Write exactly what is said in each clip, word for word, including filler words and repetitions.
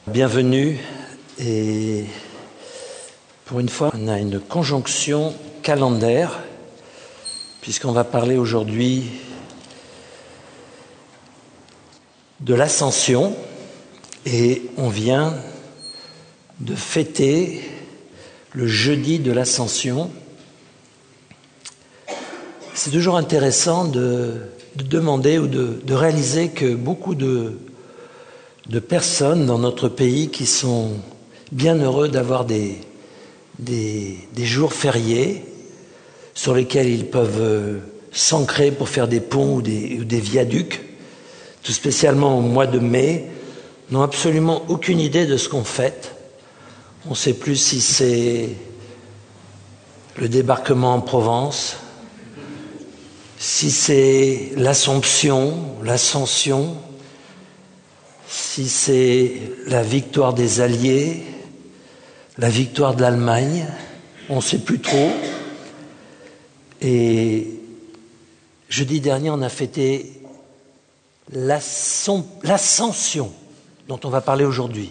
Bienvenue, et pour une fois on a une conjonction calendaire puisqu'on va parler aujourd'hui de l'Ascension et on vient de fêter le jeudi de l'Ascension. C'est toujours intéressant de, de demander ou de, de réaliser que beaucoup de de personnes dans notre pays qui sont bien heureux d'avoir des, des, des jours fériés sur lesquels ils peuvent s'ancrer pour faire des ponts ou des, ou des viaducs, tout spécialement au mois de mai, n'ont absolument aucune idée de ce qu'on fête. On ne sait plus si c'est le débarquement en Provence, si c'est l'Assomption, l'Ascension, si c'est la victoire des Alliés, la victoire de l'Allemagne, on ne sait plus trop. Et jeudi dernier, on a fêté l'Ascension, dont on va parler aujourd'hui.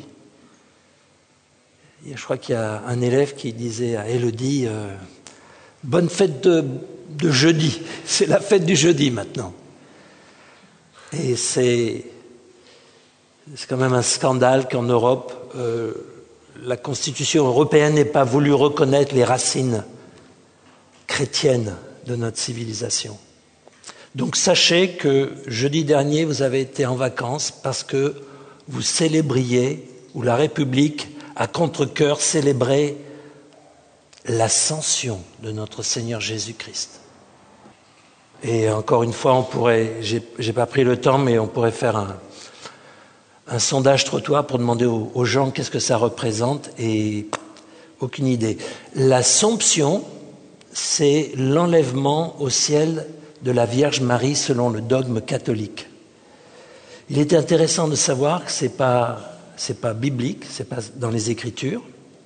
Je crois qu'il y a un élève qui disait à Élodie euh, « Bonne fête de, de jeudi », c'est la fête du jeudi maintenant. Et c'est... C'est quand même un scandale qu'en Europe, euh, la Constitution européenne n'ait pas voulu reconnaître les racines chrétiennes de notre civilisation. Donc sachez que jeudi dernier, vous avez été en vacances parce que vous célébriez, ou la République, à contre-cœur, célébrait l'ascension de notre Seigneur Jésus-Christ. Et encore une fois, on pourrait, j'ai, j'ai pas pris le temps, mais on pourrait faire un... un sondage trottoir pour demander aux, aux gens qu'est-ce que ça représente et aucune idée. L'Assomption, c'est l'enlèvement au ciel de la Vierge Marie selon le dogme catholique. Il est intéressant de savoir que c'est pas, c'est pas biblique, c'est pas dans les Écritures,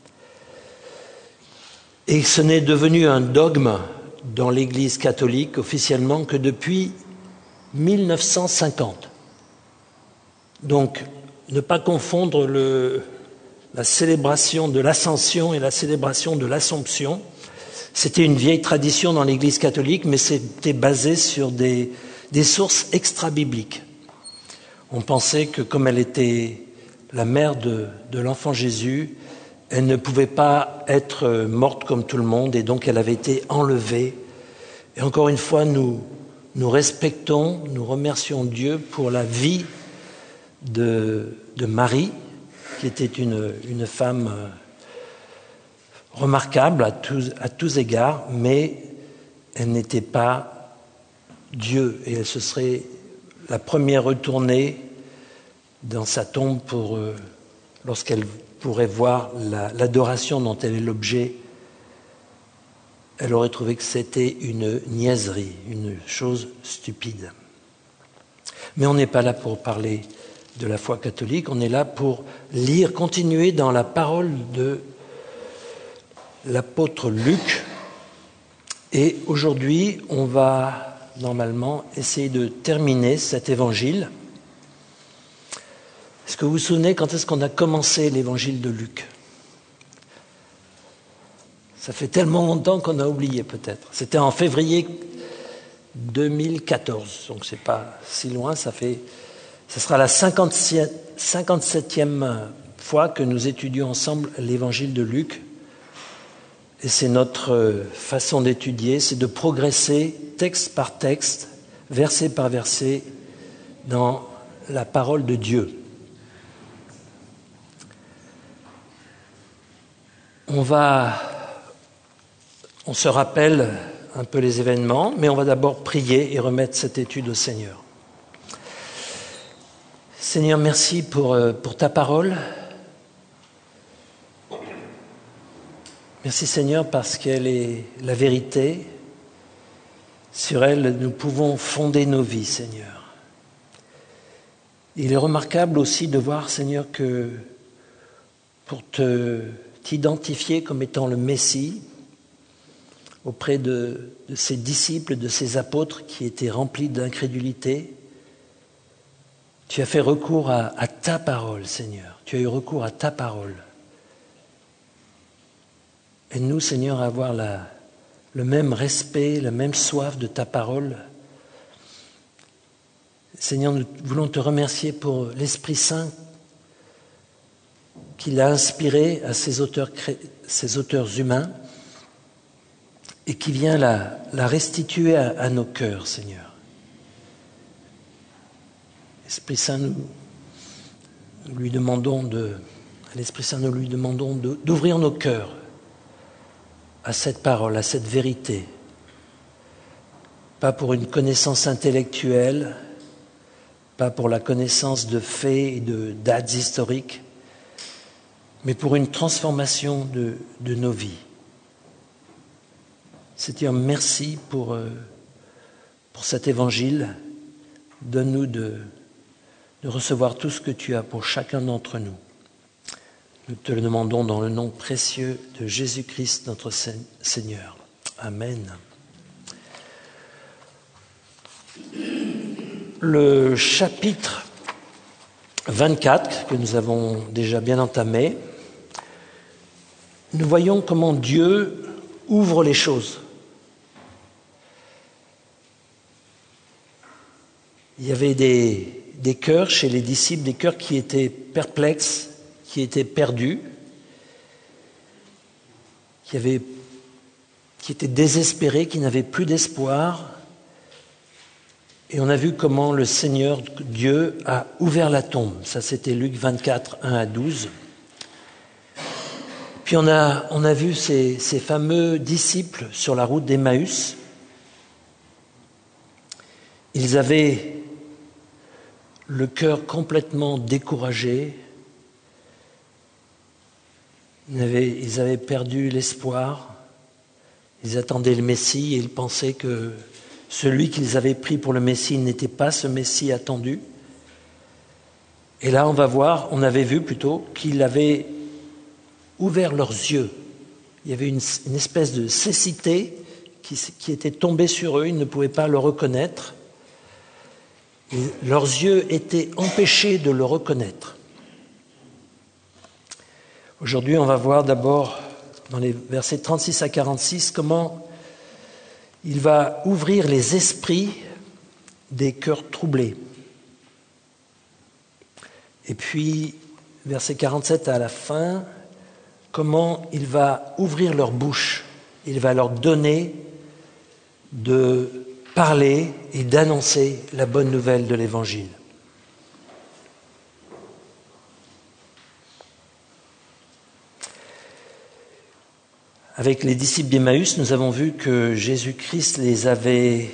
et ce n'est devenu un dogme dans l'Église catholique officiellement que depuis mille neuf cent cinquante. Donc, ne pas confondre le, la célébration de l'Ascension et la célébration de l'Assomption. C'était une vieille tradition dans l'Église catholique, mais c'était basé sur des, des sources extra-bibliques. On pensait que comme elle était la mère de, de l'enfant Jésus, elle ne pouvait pas être morte comme tout le monde, et donc elle avait été enlevée. Et encore une fois, nous, nous respectons, nous remercions Dieu pour la vie De, de Marie, qui était une, une femme remarquable à tous, à tous égards, mais elle n'était pas Dieu, et elle se serait la première retournée dans sa tombe pour, euh, lorsqu'elle pourrait voir la, l'adoration dont elle est l'objet. Elle aurait trouvé que c'était une niaiserie, une chose stupide. Mais on n'est pas là pour parler de la foi catholique, on est là pour lire, continuer dans la parole de l'apôtre Luc. Et aujourd'hui, on va normalement essayer de terminer cet évangile. Est-ce que vous vous souvenez quand est-ce qu'on a commencé l'évangile de Luc ? Ça fait tellement longtemps qu'on a oublié peut-être. C'était en février deux mille quatorze, donc c'est pas si loin, ça fait... Ce sera la cinquante-septième fois que nous étudions ensemble l'évangile de Luc. Et c'est notre façon d'étudier, c'est de progresser texte par texte, verset par verset, dans la parole de Dieu. On va, on se rappelle un peu les événements, mais on va d'abord prier et remettre cette étude au Seigneur. Seigneur, merci pour, pour ta parole. Merci Seigneur parce qu'elle est la vérité. Sur elle, nous pouvons fonder nos vies, Seigneur. Il est remarquable aussi de voir, Seigneur, que pour te, t'identifier comme étant le Messie auprès de, de ses disciples, de ses apôtres qui étaient remplis d'incrédulité, Tu as fait recours à, à ta parole, Seigneur. Tu as eu recours à ta parole. Aide-nous, Seigneur, à avoir la, le même respect, la même soif de ta parole. Seigneur, nous voulons te remercier pour l'Esprit Saint qu'il a inspiré à ces auteurs, ces auteurs humains et qui vient la, la restituer à, à nos cœurs, Seigneur. Esprit Saint, nous, nous lui demandons de, à l'Esprit Saint, nous lui demandons de, d'ouvrir nos cœurs à cette parole, à cette vérité. Pas pour une connaissance intellectuelle, pas pour la connaissance de faits et de dates historiques, mais pour une transformation de, de nos vies. Seigneur, merci pour, euh, pour cet évangile. Donne-nous de, de recevoir tout ce que tu as pour chacun d'entre nous. Nous te le demandons dans le nom précieux de Jésus-Christ, notre Seigneur. Amen. Le chapitre vingt-quatre, que nous avons déjà bien entamé, nous voyons comment Dieu ouvre les choses. Il y avait des, des cœurs chez les disciples, des cœurs qui étaient perplexes, qui étaient perdus, qui, avaient, qui étaient désespérés, qui n'avaient plus d'espoir. Et on a vu comment le Seigneur Dieu a ouvert la tombe. Ça, c'était Luc vingt-quatre, un à douze. Puis on a, on a vu ces, ces fameux disciples sur la route d'Emmaüs. Ils avaient le cœur complètement découragé. Ils avaient, ils avaient perdu l'espoir. Ils attendaient le Messie et ils pensaient que celui qu'ils avaient pris pour le Messie n'était pas ce Messie attendu. Et là, on va voir, on avait vu plutôt qu'il avait ouvert leurs yeux. Il y avait une, une espèce de cécité qui, qui était tombée sur eux, ils ne pouvaient pas le reconnaître. Et leurs yeux étaient empêchés de le reconnaître. Aujourd'hui, on va voir d'abord, dans les versets trente-six à quarante-six, comment il va ouvrir les esprits des cœurs troublés. Et puis, verset quarante-sept à la fin, comment il va ouvrir leur bouche. Il va leur donner de parler et d'annoncer la bonne nouvelle de l'Évangile. Avec les disciples d'Emmaüs, nous avons vu que Jésus-Christ les avait,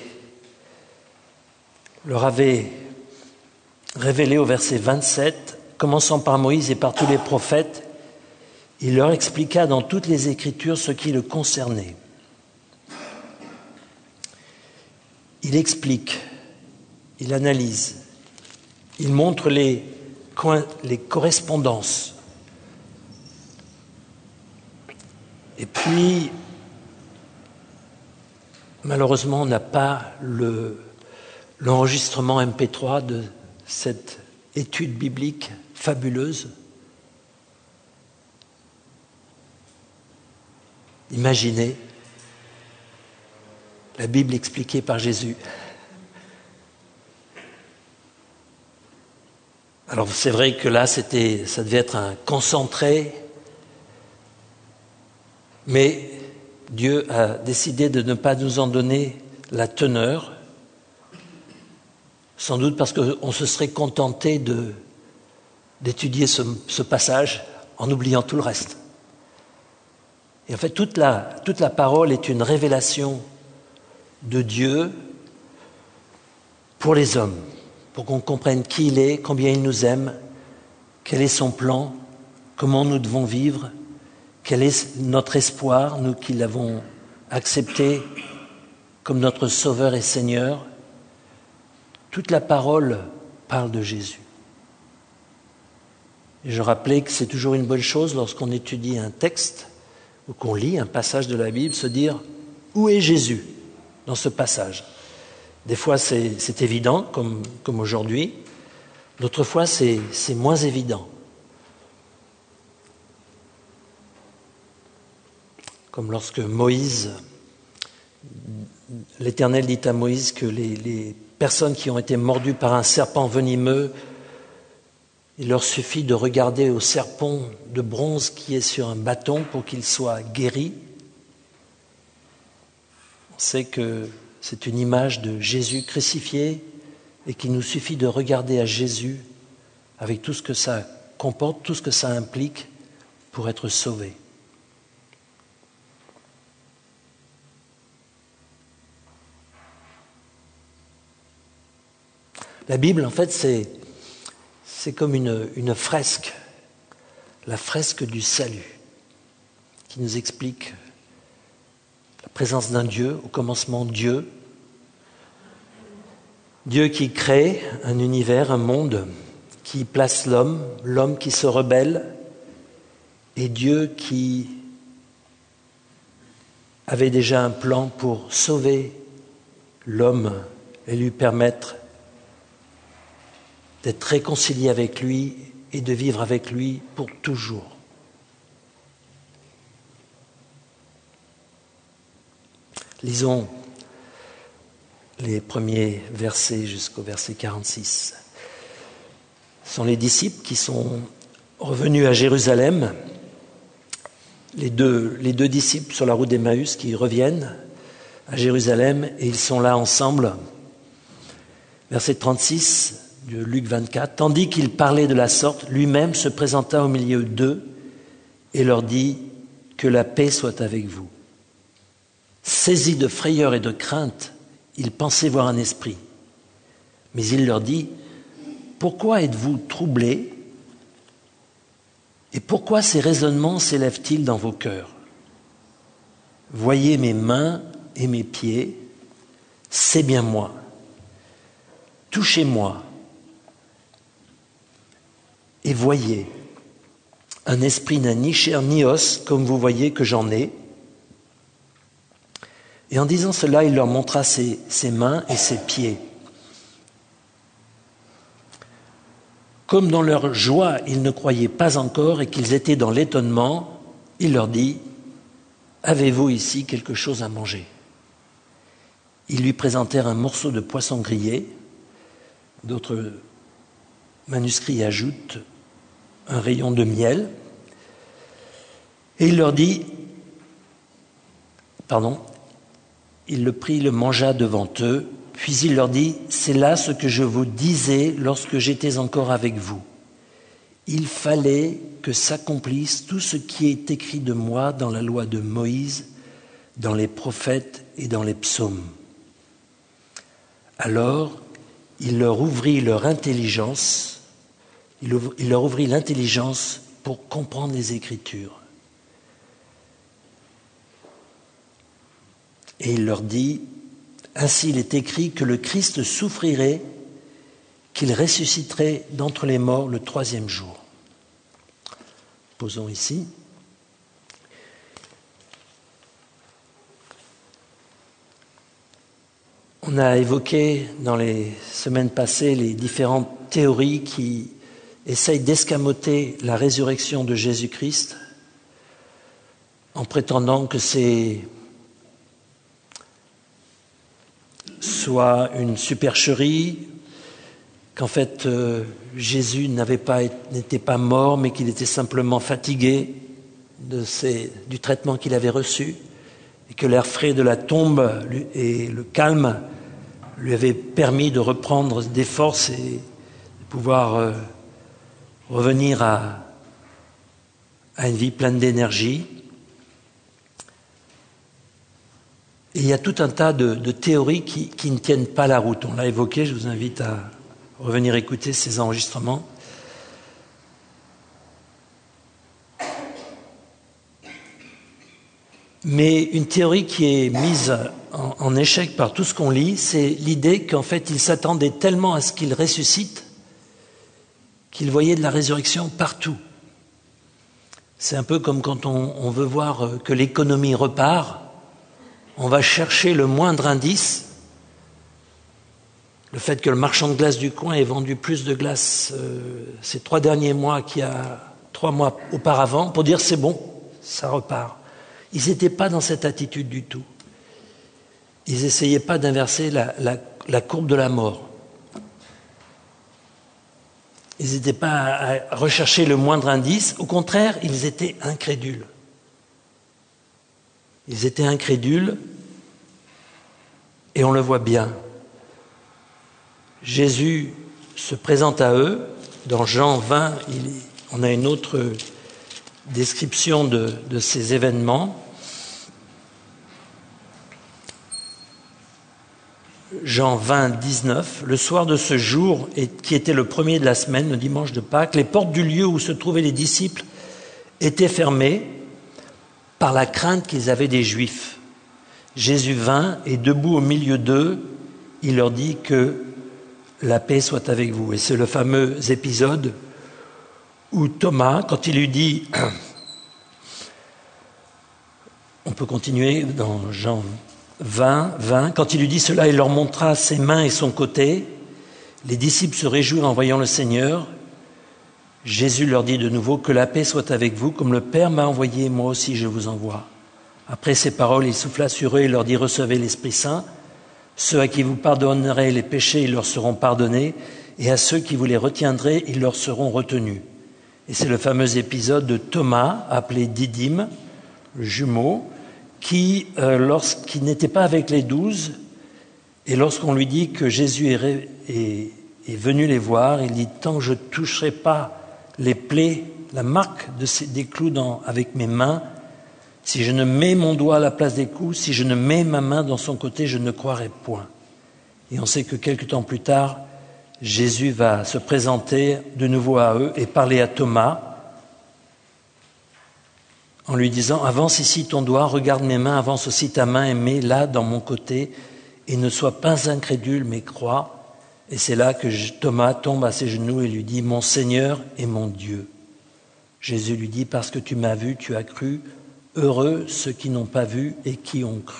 leur avait révélé au verset vingt-sept, commençant par Moïse et par tous les prophètes, il leur expliqua dans toutes les Écritures ce qui le concernait. Il explique, il analyse, il montre les, les correspondances. Et puis, malheureusement, on n'a pas le, l'enregistrement M P trois de cette étude biblique fabuleuse. Imaginez la Bible expliquée par Jésus. Alors c'est vrai que là, c'était, ça devait être un concentré, mais Dieu a décidé de ne pas nous en donner la teneur, sans doute parce qu'on se serait contenté de, d'étudier ce, ce passage en oubliant tout le reste. Et en fait, toute la, toute la parole est une révélation de Dieu pour les hommes, pour qu'on comprenne qui il est, combien il nous aime, quel est son plan, comment nous devons vivre, quel est notre espoir, nous qui l'avons accepté comme notre Sauveur et Seigneur. Toute la parole parle de Jésus. Et je rappelais que c'est toujours une bonne chose lorsqu'on étudie un texte ou qu'on lit un passage de la Bible, se dire où est Jésus dans ce passage. Des fois c'est, c'est évident, comme, comme aujourd'hui. D'autres fois, c'est, c'est moins évident. Comme lorsque Moïse, l'Éternel dit à Moïse que les, les personnes qui ont été mordues par un serpent venimeux, il leur suffit de regarder au serpent de bronze qui est sur un bâton pour qu'il soit guéri. On sait que c'est une image de Jésus crucifié et qu'il nous suffit de regarder à Jésus avec tout ce que ça comporte, tout ce que ça implique pour être sauvé. La Bible, en fait, c'est, c'est comme une, une fresque, la fresque du salut, qui nous explique la présence d'un Dieu, au commencement Dieu, Dieu qui crée un univers, un monde, qui place l'homme, l'homme qui se rebelle, et Dieu qui avait déjà un plan pour sauver l'homme et lui permettre d'être réconcilié avec lui et de vivre avec lui pour toujours. Lisons les premiers versets jusqu'au verset quarante-six. Ce sont les disciples qui sont revenus à Jérusalem, les deux, les deux disciples sur la route d'Emmaüs qui reviennent à Jérusalem et ils sont là ensemble. Verset trente-six de Luc vingt-quatre. Tandis qu'il parlait de la sorte, lui-même se présenta au milieu d'eux et leur dit « Que la paix soit avec vous ». Saisis de frayeur et de crainte, ils pensaient voir un esprit. Mais il leur dit « Pourquoi êtes-vous troublés et pourquoi ces raisonnements s'élèvent-ils dans vos cœurs? Voyez mes mains et mes pieds, c'est bien moi. Touchez-moi et voyez. Un esprit n'a ni chair ni os, comme vous voyez que j'en ai. » Et en disant cela, il leur montra ses, ses mains et ses pieds. Comme dans leur joie, ils ne croyaient pas encore et qu'ils étaient dans l'étonnement, il leur dit « Avez-vous ici quelque chose à manger ?» Ils lui présentèrent un morceau de poisson grillé. D'autres manuscrits ajoutent un rayon de miel. Et il leur dit, pardon, il le prit, le mangea devant eux, puis il leur dit, c'est là ce que je vous disais lorsque j'étais encore avec vous. Il fallait que s'accomplisse tout ce qui est écrit de moi dans la loi de Moïse, dans les prophètes et dans les psaumes. Alors, il leur ouvrit leur intelligence, il leur ouvrit l'intelligence pour comprendre les Écritures. Et il leur dit, ainsi il est écrit que le Christ souffrirait, qu'il ressusciterait d'entre les morts le troisième jour. Posons ici. On a évoqué dans les semaines passées les différentes théories qui essayent d'escamoter la résurrection de Jésus-Christ en prétendant que c'est soit une supercherie, qu'en fait euh, Jésus n'avait pas, n'était pas mort, mais qu'il était simplement fatigué de ses, du traitement qu'il avait reçu, et que l'air frais de la tombe et le calme lui avaient permis de reprendre des forces et de pouvoir euh, revenir à, à une vie pleine d'énergie. Et il y a tout un tas de, de théories qui, qui ne tiennent pas la route. On l'a évoqué, je vous invite à revenir écouter ces enregistrements. Mais une théorie qui est mise en, en échec par tout ce qu'on lit, c'est l'idée qu'en fait, il s'attendait tellement à ce qu'il ressuscite qu'il voyait de la résurrection partout. C'est un peu comme quand on, on veut voir que l'économie repart. On va chercher le moindre indice Le fait que le marchand de glace du coin ait vendu plus de glace euh, ces trois derniers mois qu'il y a trois mois auparavant, pour dire c'est bon, ça repart. Ils n'étaient pas dans cette attitude du tout. Ils n'essayaient pas d'inverser la, la, la courbe de la mort. Ils n'étaient pas à rechercher le moindre indice. Au contraire, ils étaient incrédules. Ils étaient incrédules et on le voit bien. Jésus se présente à eux. Dans Jean vingt, il, on a une autre description de, de ces événements. Jean vingt, dix-neuf, le soir de ce jour, qui était le premier de la semaine, le dimanche de Pâques, les portes du lieu où se trouvaient les disciples étaient fermées par la crainte qu'ils avaient des Juifs. Jésus vint et debout au milieu d'eux, il leur dit que la paix soit avec vous. Et c'est le fameux épisode où Thomas, quand il lui dit, on peut continuer dans Jean vingt, vingt, quand il lui dit cela, il leur montra ses mains et son côté. Les disciples se réjouirent en voyant le Seigneur. Jésus leur dit de nouveau, que la paix soit avec vous, comme le Père m'a envoyé, moi aussi je vous envoie. Après ces paroles, il souffla sur eux et leur dit, recevez l'Esprit Saint. Ceux à qui vous pardonnerez les péchés, ils leur seront pardonnés, et à ceux qui vous les retiendrez, ils leur seront retenus. Et c'est le fameux épisode de Thomas, appelé Didyme, le jumeau, qui, euh, lorsqu'il n'était pas avec les douze, et lorsqu'on lui dit que Jésus est, ré, est, est venu les voir, il dit, tant que je ne toucherai pas les plaies, la marque de ces, des clous dans, avec mes mains, si je ne mets mon doigt à la place des coups, si je ne mets ma main dans son côté, je ne croirai point. Et on sait que quelque temps plus tard, Jésus va se présenter de nouveau à eux et parler à Thomas en lui disant « Avance ici ton doigt, regarde mes mains, avance aussi ta main et mets-la dans mon côté et ne sois pas incrédule mais crois. » Et c'est là que Thomas tombe à ses genoux et lui dit « Mon Seigneur et mon Dieu. » Jésus lui dit « Parce que tu m'as vu, tu as cru. Heureux ceux qui n'ont pas vu et qui ont cru. »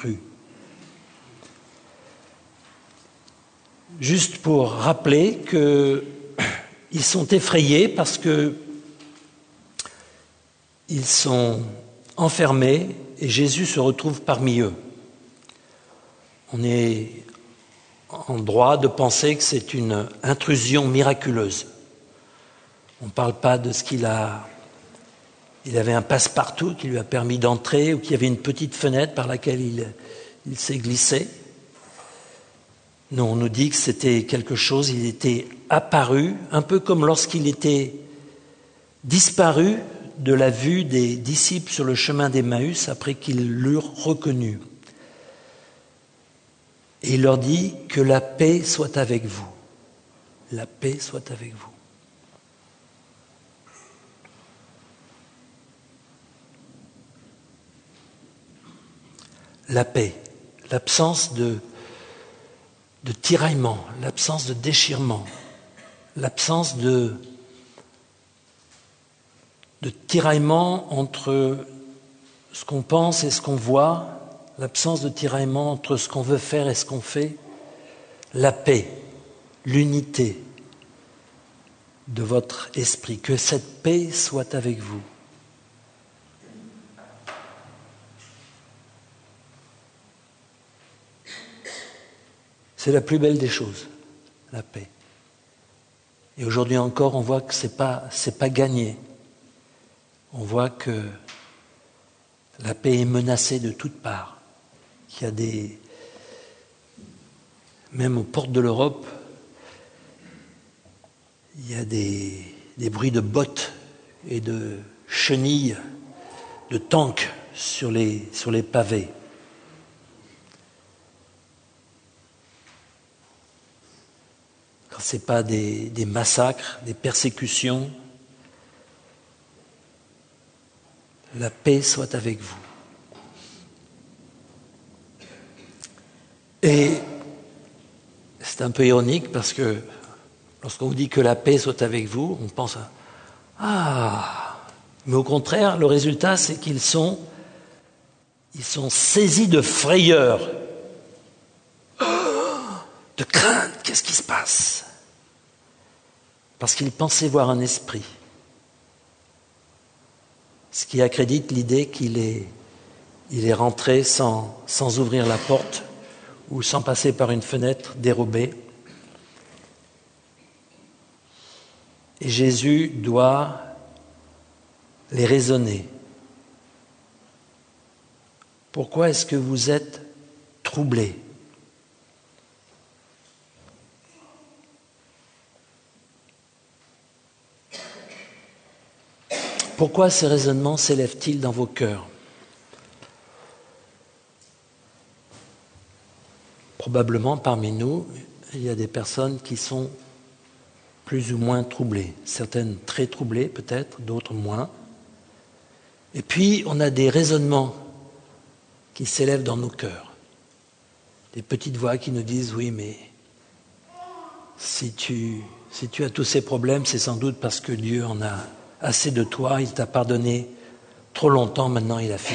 Juste pour rappeler qu'ils sont effrayés parce que ils sont enfermés et Jésus se retrouve parmi eux. On est en droit de penser que c'est une intrusion miraculeuse. On ne parle pas de ce qu'il a... Il avait un passe-partout qui lui a permis d'entrer ou qu'il y avait une petite fenêtre par laquelle il, il s'est glissé. Non, on nous dit que c'était quelque chose, il était apparu, un peu comme lorsqu'il était disparu de la vue des disciples sur le chemin d'Emmaüs après qu'ils l'eurent reconnu. Et il leur dit que la paix soit avec vous. La paix soit avec vous. La paix, l'absence de, de tiraillement, l'absence de déchirement, l'absence de, de tiraillement entre ce qu'on pense et ce qu'on voit, l'absence de tiraillement entre ce qu'on veut faire et ce qu'on fait, la paix, l'unité de votre esprit, que cette paix soit avec vous. C'est la plus belle des choses, la paix. Et aujourd'hui encore, on voit que ce n'est pas, c'est pas gagné. On voit que la paix est menacée de toutes parts. Qu'il y a des... Même aux portes de l'Europe, il y a des, des bruits de bottes et de chenilles, de tanks sur les, sur les pavés. Ce n'est pas des, des massacres, des persécutions. La paix soit avec vous. Et c'est un peu ironique parce que lorsqu'on vous dit que la paix soit avec vous, on pense à « Ah !» Mais au contraire, le résultat, c'est qu'ils sont, ils sont saisis de frayeur. de crainte. Qu'est-ce qui se passe? Parce qu'il pensait voir un esprit. Ce qui accrédite l'idée qu'il est, il est rentré sans, sans ouvrir la porte ou sans passer par une fenêtre dérobée. Et Jésus doit les raisonner. Pourquoi est-ce que vous êtes troublés? Pourquoi ces raisonnements s'élèvent-ils dans vos cœurs? Probablement parmi nous, il y a des personnes qui sont plus ou moins troublées. Certaines très troublées peut-être, d'autres moins. Et puis on a des raisonnements qui s'élèvent dans nos cœurs. Des petites voix qui nous disent « Oui, mais si tu, si tu as tous ces problèmes, c'est sans doute parce que Dieu en a assez de toi, il t'a pardonné trop longtemps, maintenant il a fini. »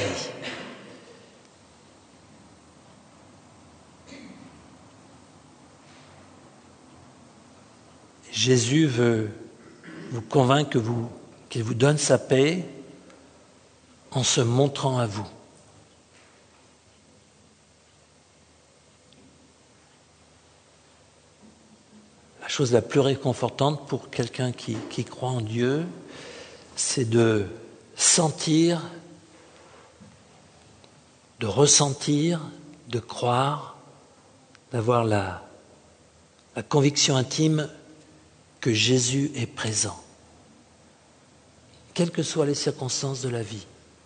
Jésus veut vous convaincre que vous, qu'il vous donne sa paix en se montrant à vous. La chose la plus réconfortante pour quelqu'un qui, qui croit en Dieu, c'est de sentir, de ressentir, de croire, d'avoir la, la conviction intime que Jésus est présent, quelles que soient les circonstances de la vie.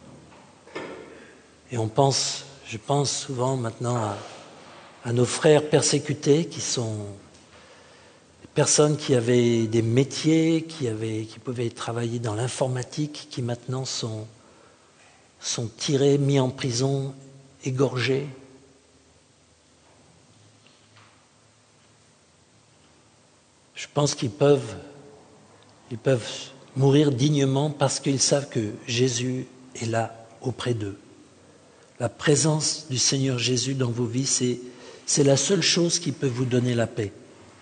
Et on pense, je pense souvent maintenant à, à nos frères persécutés qui sont des personnes qui avaient des métiers, qui, avaient, qui pouvaient travailler dans l'informatique, qui maintenant sont, sont tirés, mis en prison, égorgés. Je pense qu'ils peuvent, ils peuvent mourir dignement parce qu'ils savent que Jésus est là auprès d'eux. La présence du Seigneur Jésus dans vos vies, c'est, c'est la seule chose qui peut vous donner la paix.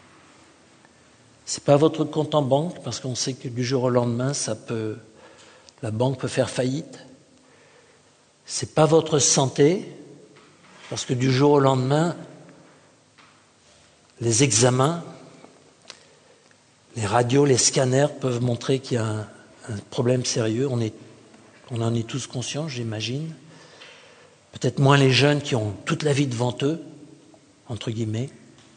Ce n'est pas votre compte en banque, parce qu'on sait que du jour au lendemain, ça peut, la banque peut faire faillite. Ce n'est pas votre santé, parce que du jour au lendemain, les examens, les radios, les scanners peuvent montrer qu'il y a un, un problème sérieux. On, est, on en est tous conscients, j'imagine. Peut-être moins les jeunes qui ont toute la vie devant eux, entre guillemets.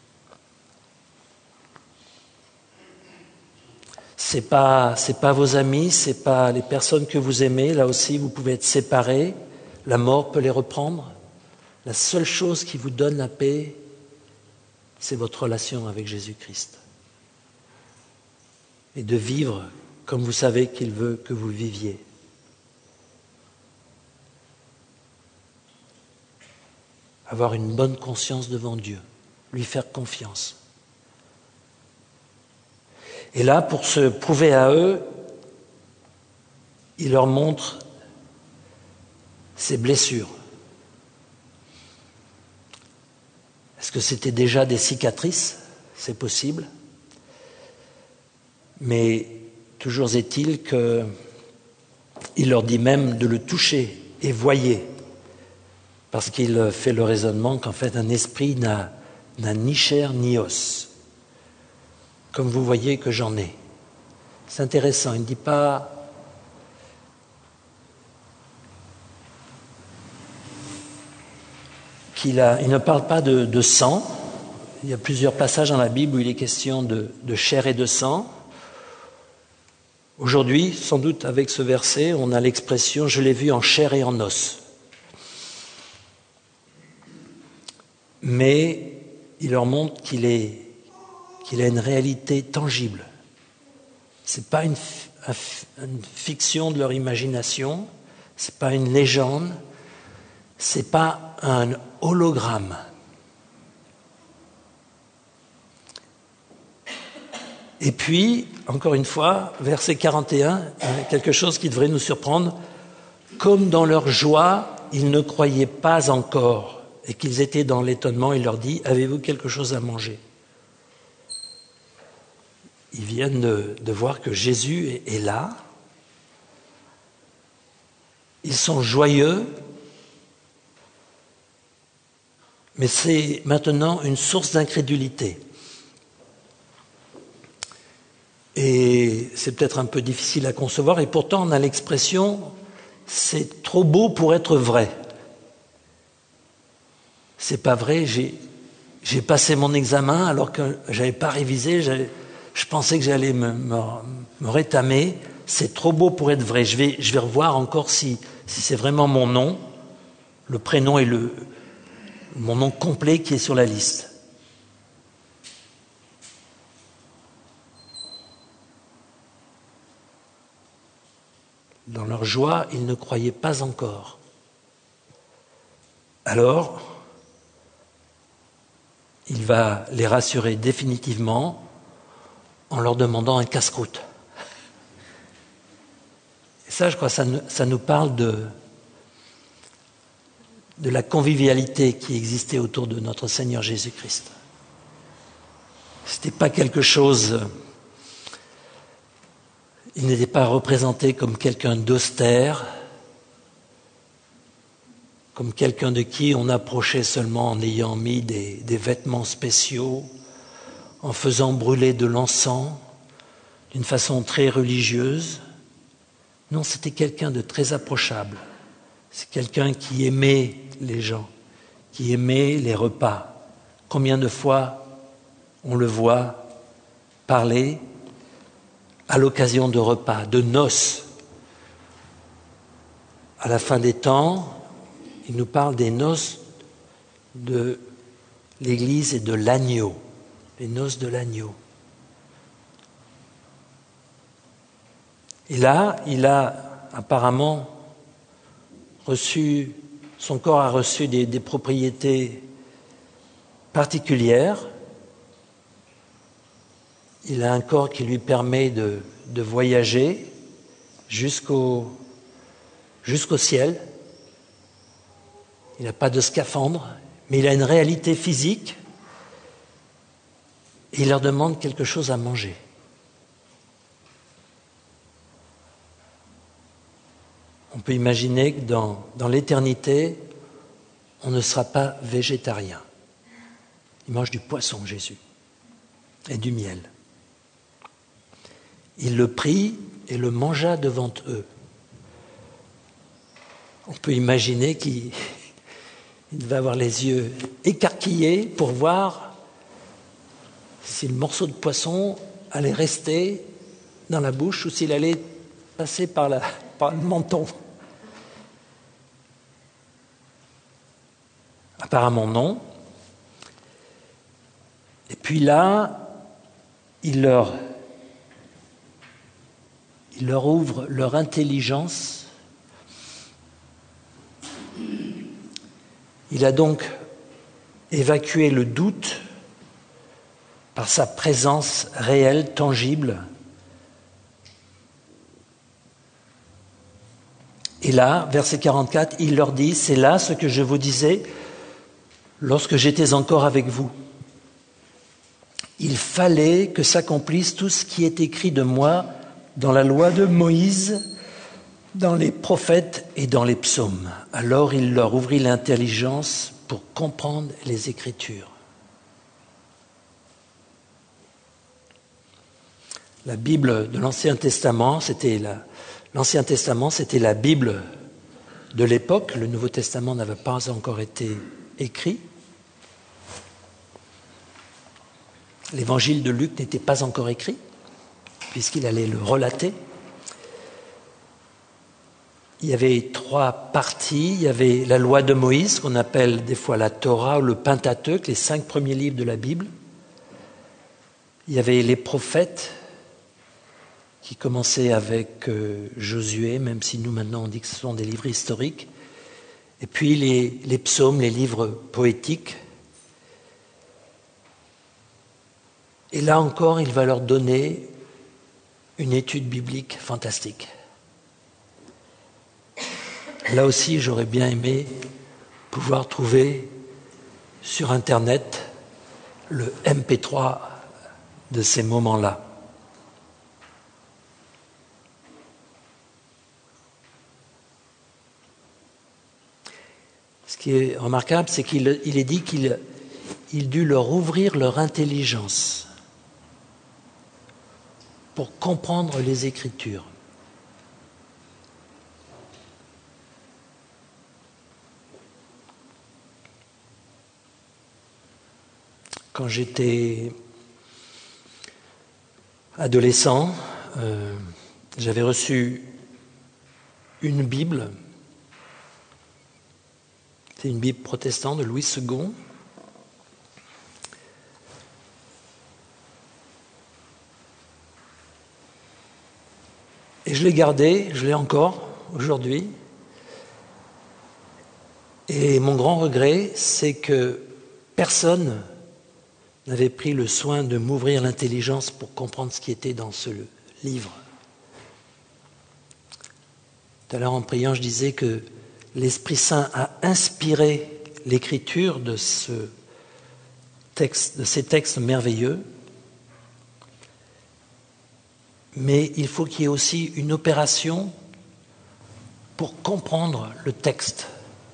C'est pas, c'est pas vos amis, c'est pas les personnes que vous aimez. Là aussi, vous pouvez être séparés. La mort peut les reprendre. La seule chose qui vous donne la paix, c'est votre relation avec Jésus-Christ. Et de vivre comme vous savez qu'il veut que vous viviez. Avoir une bonne conscience devant Dieu, lui faire confiance. Et là, pour se prouver à eux, il leur montre ses blessures. Est-ce que c'était déjà des cicatrices? C'est possible. Mais toujours est-il qu'il leur dit même de le toucher et voyez, parce qu'il fait le raisonnement qu'en fait un esprit n'a, n'a ni chair ni os, comme vous voyez que j'en ai. C'est intéressant, il ne dit pas qu'il a, il ne parle pas de, de sang. Il y a plusieurs passages dans la Bible où il est question de, de chair et de sang. Aujourd'hui, sans doute avec ce verset, on a l'expression « je l'ai vu en chair et en os ». Mais il leur montre qu'il est, qu'il a une réalité tangible. Ce n'est pas une, une fiction de leur imagination, ce n'est pas une légende, ce n'est pas un hologramme. Et puis, encore une fois, verset quarante et un, quelque chose qui devrait nous surprendre. Comme dans leur joie, ils ne croyaient pas encore et qu'ils étaient dans l'étonnement, il leur dit « Avez-vous quelque chose à manger ?» ils viennent de, de voir que Jésus est, est là. Ils sont joyeux, mais c'est maintenant une source d'incrédulité. Et c'est peut-être un peu difficile à concevoir, et pourtant on a l'expression « c'est trop beau pour être vrai ». C'est pas vrai, j'ai, j'ai passé mon examen alors que j'avais pas révisé, j'avais, je pensais que j'allais me, me, me rétamer. C'est trop beau pour être vrai. Je vais, je vais revoir encore si, si c'est vraiment mon nom, le prénom et le, mon nom complet qui est sur la liste. Dans leur joie, ils ne croyaient pas encore. Alors, il va les rassurer définitivement en leur demandant un casse-croûte. Et ça, je crois, ça, ça nous parle de, de la convivialité qui existait autour de notre Seigneur Jésus-Christ. Ce n'était pas quelque chose... Il n'était pas représenté comme quelqu'un d'austère, comme quelqu'un de qui on approchait seulement en ayant mis des, des vêtements spéciaux, en faisant brûler de l'encens, d'une façon très religieuse. Non, c'était quelqu'un de très approchable. C'est quelqu'un qui aimait les gens, qui aimait les repas. Combien de fois on le voit parler à l'occasion de repas, de noces. À la fin des temps, il nous parle des noces de l'Église et de l'agneau, les noces de l'agneau. Et là, il a apparemment reçu, son corps a reçu des, des propriétés particulières. Il a un corps qui lui permet de, de voyager jusqu'au, jusqu'au ciel. Il n'a pas de scaphandre, mais il a une réalité physique. Et il leur demande quelque chose à manger. On peut imaginer que dans, dans l'éternité, on ne sera pas végétarien. Il mange du poisson, Jésus, et du miel. Il le prit et le mangea devant eux. On peut imaginer qu'il il devait avoir les yeux écarquillés pour voir si le morceau de poisson allait rester dans la bouche ou s'il allait passer par, la, par le menton. Apparemment non. Et puis là, il leur... Il leur ouvre leur intelligence. Il a donc évacué le doute par sa présence réelle, tangible. Et là, verset quarante-quatre, il leur dit, c'est là ce que je vous disais lorsque j'étais encore avec vous. Il fallait que s'accomplisse tout ce qui est écrit de moi dans la loi de Moïse, dans les prophètes et dans les psaumes. Alors il leur ouvrit l'intelligence pour comprendre les Écritures. La Bible de l'Ancien Testament, c'était la, l'Ancien Testament, c'était la Bible de l'époque. Le Nouveau Testament n'avait pas encore été écrit. L'évangile de Luc n'était pas encore écrit, puisqu'il allait le relater. Il y avait trois parties. Il y avait la loi de Moïse, qu'on appelle des fois la Torah ou le Pentateuque, les cinq premiers livres de la Bible. Il y avait les prophètes, qui commençaient avec euh, Josué, même si nous maintenant on dit que ce sont des livres historiques. Et puis les, les psaumes, les livres poétiques. Et là encore, il va leur donner une étude biblique fantastique. Là aussi, j'aurais bien aimé pouvoir trouver sur Internet le M P trois de ces moments-là. Ce qui est remarquable, c'est qu'il il est dit qu'il il dut leur ouvrir leur intelligence pour comprendre les Écritures. Quand j'étais adolescent, euh, j'avais reçu une Bible. C'est une Bible protestante de Louis second. Et je l'ai gardée, je l'ai encore aujourd'hui. Et mon grand regret, c'est que personne n'avait pris le soin de m'ouvrir l'intelligence pour comprendre ce qui était dans ce livre. Tout à l'heure en priant, je disais que l'Esprit Saint a inspiré l'écriture de, ce texte, de ces textes merveilleux, mais il faut qu'il y ait aussi une opération pour comprendre le texte.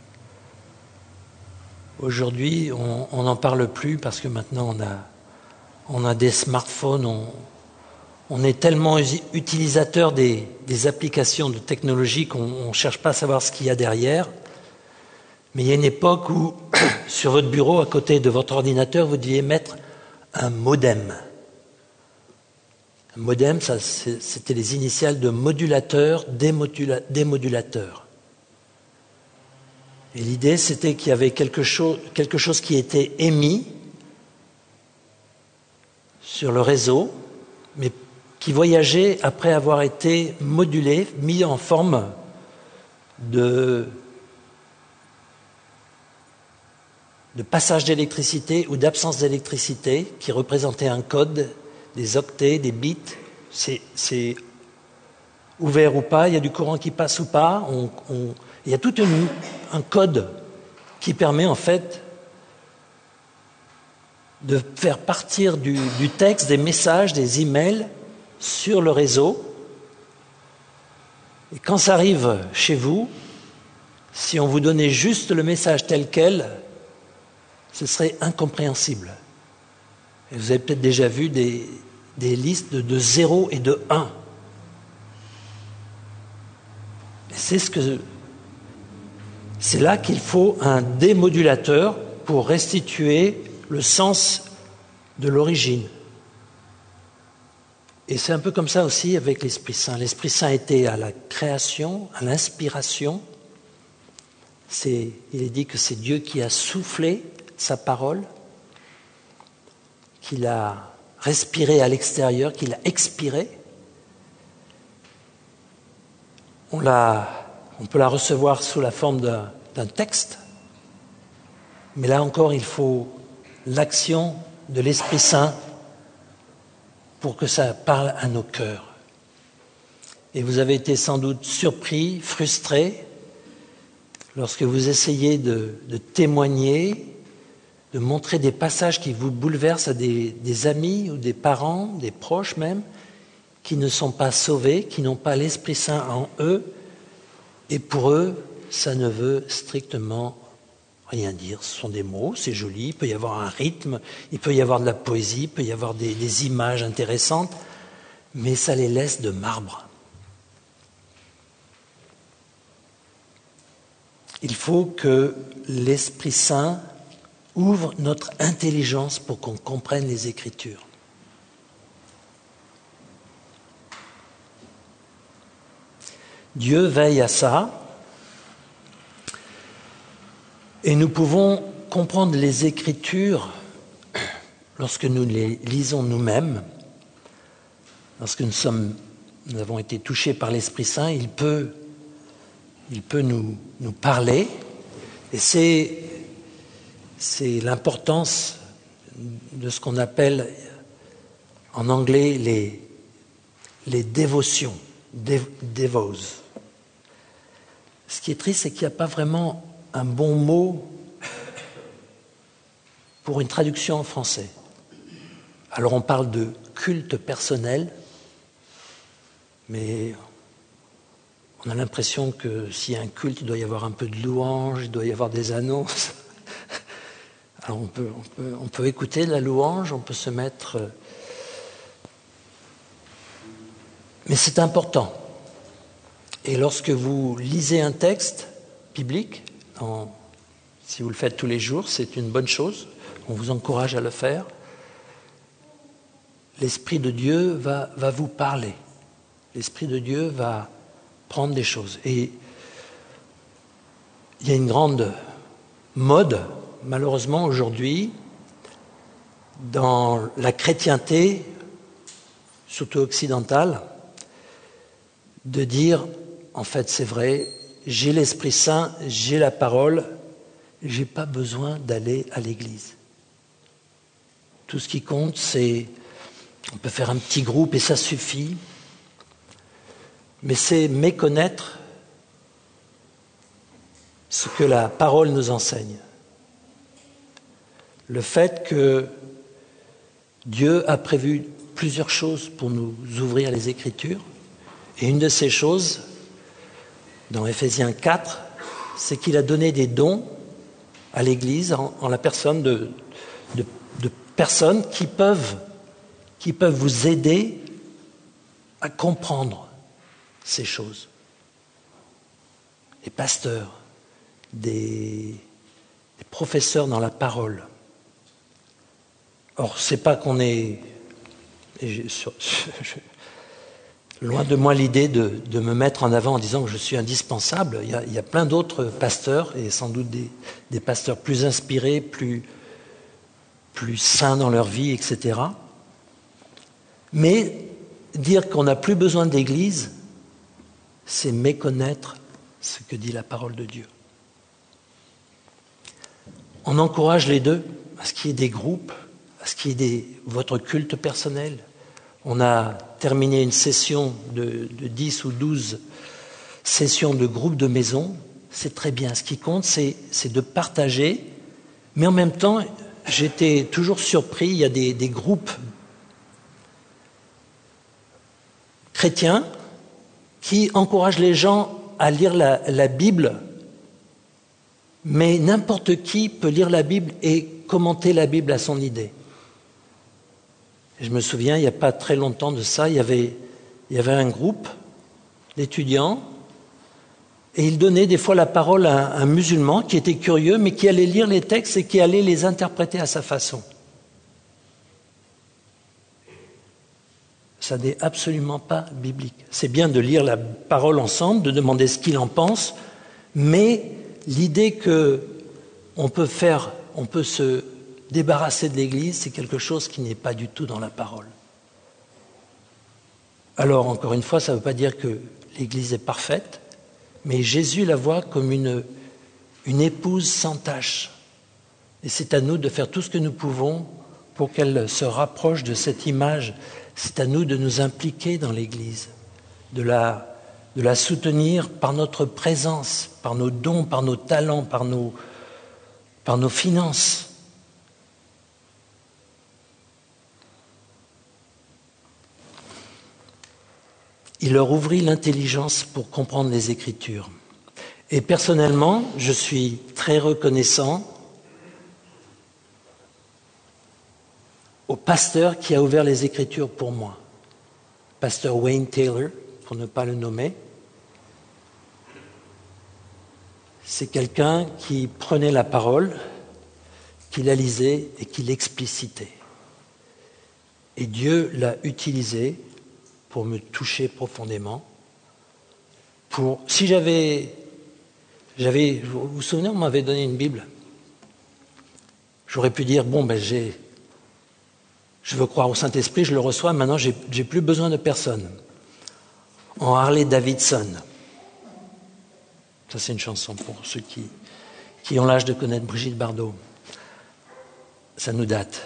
Aujourd'hui, on n'en parle plus parce que maintenant on a, on a des smartphones, on, on est tellement utilisateur des, des applications de technologie qu'on ne cherche pas à savoir ce qu'il y a derrière. Mais il y a une époque où, sur votre bureau, à côté de votre ordinateur, vous deviez mettre un modem. Un modem, ça, c'était les initiales de modulateur, démodula, démodulateur. Et l'idée, c'était qu'il y avait quelque chose, quelque chose qui était émis sur le réseau, mais qui voyageait après avoir été modulé, mis en forme de, de passage d'électricité ou d'absence d'électricité, qui représentait un code, des octets, des bits. C'est, c'est ouvert ou pas, il y a du courant qui passe ou pas. On, on, il y a tout une, un code qui permet en fait de faire partir du, du texte, des messages, des emails sur le réseau. Et quand ça arrive chez vous, si on vous donnait juste le message tel quel, ce serait incompréhensible. Et vous avez peut-être déjà vu des, des listes de, de zéro et de un. Et c'est ce que... C'est là qu'il faut un démodulateur pour restituer le sens de l'origine. Et c'est un peu comme ça aussi avec l'Esprit Saint. L'Esprit Saint était à la création, à l'inspiration. C'est, il est dit que c'est Dieu qui a soufflé sa parole, qu'il a respiré à l'extérieur, qu'il a expiré. On l'a... On peut la recevoir sous la forme d'un, d'un texte, mais là encore, il faut l'action de l'Esprit Saint pour que ça parle à nos cœurs. Et vous avez été sans doute surpris, frustrés, lorsque vous essayez de, de témoigner, de montrer des passages qui vous bouleversent à des, des amis ou des parents, des proches même, qui ne sont pas sauvés, qui n'ont pas l'Esprit Saint en eux. Et pour eux, ça ne veut strictement rien dire. Ce sont des mots, c'est joli, il peut y avoir un rythme, il peut y avoir de la poésie, il peut y avoir des, des images intéressantes, mais ça les laisse de marbre. Il faut que l'Esprit Saint ouvre notre intelligence pour qu'on comprenne les Écritures. Dieu veille à ça et nous pouvons comprendre les Écritures lorsque nous les lisons nous-mêmes, lorsque nous, sommes, nous avons été touchés par l'Esprit Saint, il peut, il peut nous, nous parler et c'est, c'est l'importance de ce qu'on appelle en anglais les, les dévotions, devos. Ce qui est triste, c'est qu'il n'y a pas vraiment un bon mot pour une traduction en français. Alors on parle de culte personnel, mais On a l'impression que s'il y a un culte, il doit y avoir un peu de louange, il doit y avoir des annonces. Alors on peut, on peut, on peut écouter la louange, on peut se mettre... Mais c'est important. Et lorsque vous lisez un texte biblique, en, si vous le faites tous les jours, c'est une bonne chose. On vous encourage à le faire. L'Esprit de Dieu va, va vous parler. L'Esprit de Dieu va prendre des choses. Et il y a une grande mode, malheureusement aujourd'hui, dans la chrétienté, surtout occidentale, de dire, en fait c'est vrai, j'ai l'Esprit Saint, j'ai la parole, j'ai pas besoin d'aller à l'église. Tout ce qui compte, c'est, on peut faire un petit groupe et ça suffit, mais c'est méconnaître ce que la parole nous enseigne. Le fait que Dieu a prévu plusieurs choses pour nous ouvrir les Écritures, et une de ces choses, dans Éphésiens quatre, c'est qu'il a donné des dons à l'Église en, en la personne de, de, de personnes qui peuvent, qui peuvent vous aider à comprendre ces choses. Des pasteurs, des, des professeurs dans la parole. Or, c'est pas qu'on est... Et je, je, loin de moi l'idée de, de me mettre en avant en disant que je suis indispensable. Il y a, il y a plein d'autres pasteurs, et sans doute des, des pasteurs plus inspirés, plus, plus sains dans leur vie, et cetera. Mais dire qu'on n'a plus besoin d'église, c'est méconnaître ce que dit la parole de Dieu. On encourage les deux à ce qu'il y ait des groupes, à ce qu'il y ait des, votre culte personnel. On a terminé une session de, de dix ou douze sessions de groupe de maison. C'est très bien. Ce qui compte, c'est, c'est de partager. Mais en même temps, j'étais toujours surpris. Il y a des, des groupes chrétiens qui encouragent les gens à lire la, la Bible. Mais n'importe qui peut lire la Bible et commenter la Bible à son idée. Je me souviens, il n'y a pas très longtemps de ça, il y avait, il y avait un groupe d'étudiants et ils donnaient des fois la parole à un musulman qui était curieux mais qui allait lire les textes et qui allait les interpréter à sa façon. Ça n'est absolument pas biblique. C'est bien de lire la parole ensemble, de demander ce qu'il en pense, mais l'idée qu'on peut faire, on peut se débarrasser de l'Église, c'est quelque chose qui n'est pas du tout dans la parole. Alors, encore une fois, ça ne veut pas dire que l'Église est parfaite, mais Jésus la voit comme une, une épouse sans tache. Et c'est à nous de faire tout ce que nous pouvons pour qu'elle se rapproche de cette image. C'est à nous de nous impliquer dans l'Église, de la, de la soutenir par notre présence, par nos dons, par nos talents, par nos, par nos finances. Il leur ouvrit l'intelligence pour comprendre les Écritures. Et personnellement, je suis très reconnaissant au pasteur qui a ouvert les Écritures pour moi. Pasteur Wayne Taylor, pour ne pas le nommer. C'est quelqu'un qui prenait la parole, qui la lisait et qui l'explicitait. Et Dieu l'a utilisé pour me toucher profondément. Pour, si j'avais, j'avais, vous vous souvenez, on m'avait donné une Bible. J'aurais pu dire, bon, ben j'ai, je veux croire au Saint-Esprit, je le reçois, maintenant j'ai, j'ai plus besoin de personne. En Harley Davidson. Ça, c'est une chanson pour ceux qui, qui ont l'âge de connaître Brigitte Bardot. Ça nous date.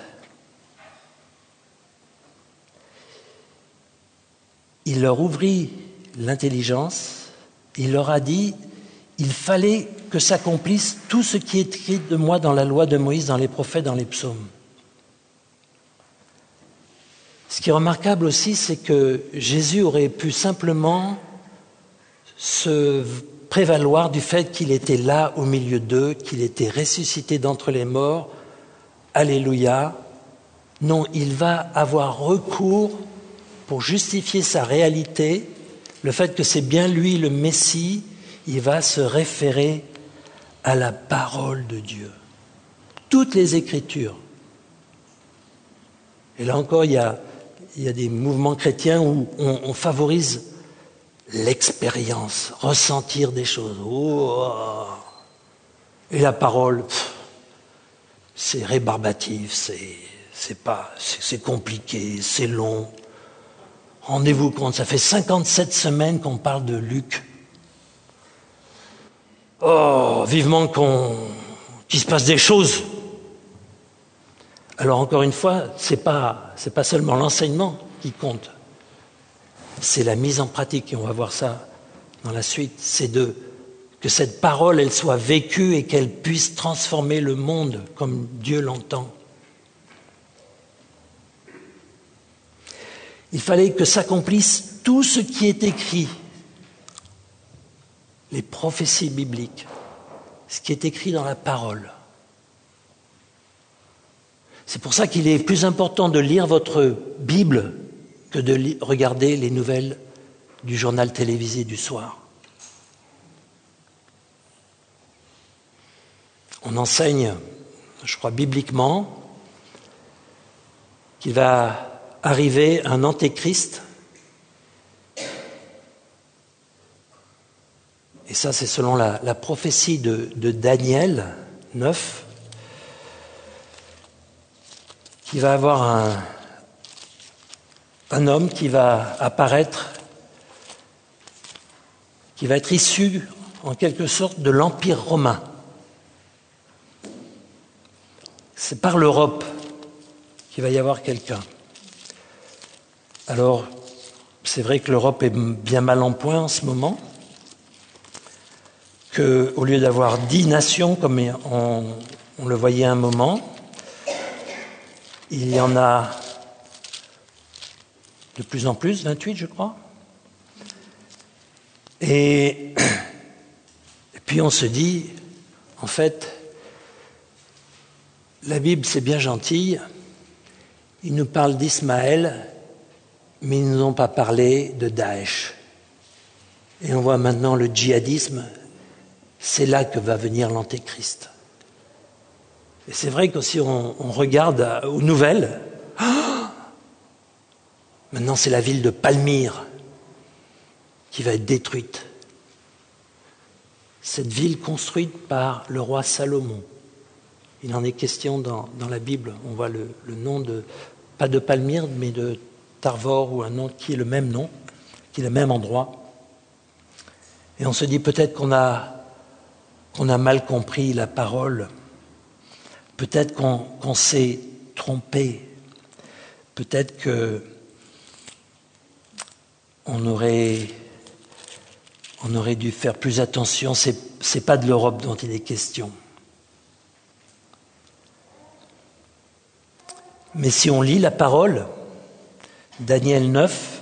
Il leur ouvrit l'intelligence, il leur a dit, il fallait que s'accomplisse tout ce qui est écrit de moi dans la loi de Moïse, dans les prophètes, dans les psaumes. Ce qui est remarquable aussi, c'est que Jésus aurait pu simplement se prévaloir du fait qu'il était là au milieu d'eux, qu'il était ressuscité d'entre les morts. Alléluia. Non, il va avoir recours pour justifier sa réalité, le fait que c'est bien lui le Messie, il va se référer à la parole de Dieu. Toutes les Écritures. Et là encore, il y a, il y a des mouvements chrétiens où on, on favorise l'expérience, ressentir des choses. Oh, et la parole, pff, c'est rébarbatif, c'est, c'est, pas, c'est, c'est compliqué, c'est long. Rendez-vous compte, ça fait cinquante-sept semaines qu'on parle de Luc. Oh, vivement qu'on, qu'il se passe des choses. Alors encore une fois, c'est pas, c'est pas seulement l'enseignement qui compte, c'est la mise en pratique, et on va voir ça dans la suite. C'est de que cette parole, elle soit vécue et qu'elle puisse transformer le monde comme Dieu l'entend. Il fallait que s'accomplisse tout ce qui est écrit, les prophéties bibliques, ce qui est écrit dans la parole. C'est pour ça qu'il est plus important de lire votre Bible que de li- regarder les nouvelles du journal télévisé du soir. On enseigne, je crois bibliquement, qu'il va arriver un antéchrist. Et ça, c'est selon la, la prophétie de, de Daniel neuf, qui va avoir un, un homme qui va apparaître, qui va être issu, en quelque sorte, de l'Empire romain. C'est par l'Europe qu'il va y avoir quelqu'un. Alors, c'est vrai que l'Europe est bien mal en point en ce moment, qu'au lieu d'avoir dix nations, comme on, on le voyait à un moment, il y en a de plus en plus, vingt-huit je crois. Et, et puis on se dit, en fait, la Bible c'est bien gentil, il nous parle d'Ismaël, mais ils ne nous ont pas parlé de Daesh. Et on voit maintenant le djihadisme, c'est là que va venir l'Antéchrist. Et c'est vrai que si on, on regarde aux nouvelles, oh, maintenant c'est la ville de Palmyre qui va être détruite. Cette ville construite par le roi Salomon. Il en est question dans, dans la Bible. On voit le, le nom de, pas de Palmyre, mais de Tarvor ou un nom qui est le même nom, qui est le même endroit. Et on se dit peut-être qu'on a, qu'on a mal compris la parole. Peut-être qu'on, qu'on s'est trompé. Peut-être que on aurait, on aurait dû faire plus attention. C'est, c'est pas de l'Europe dont il est question. Mais si on lit la parole, Daniel neuf,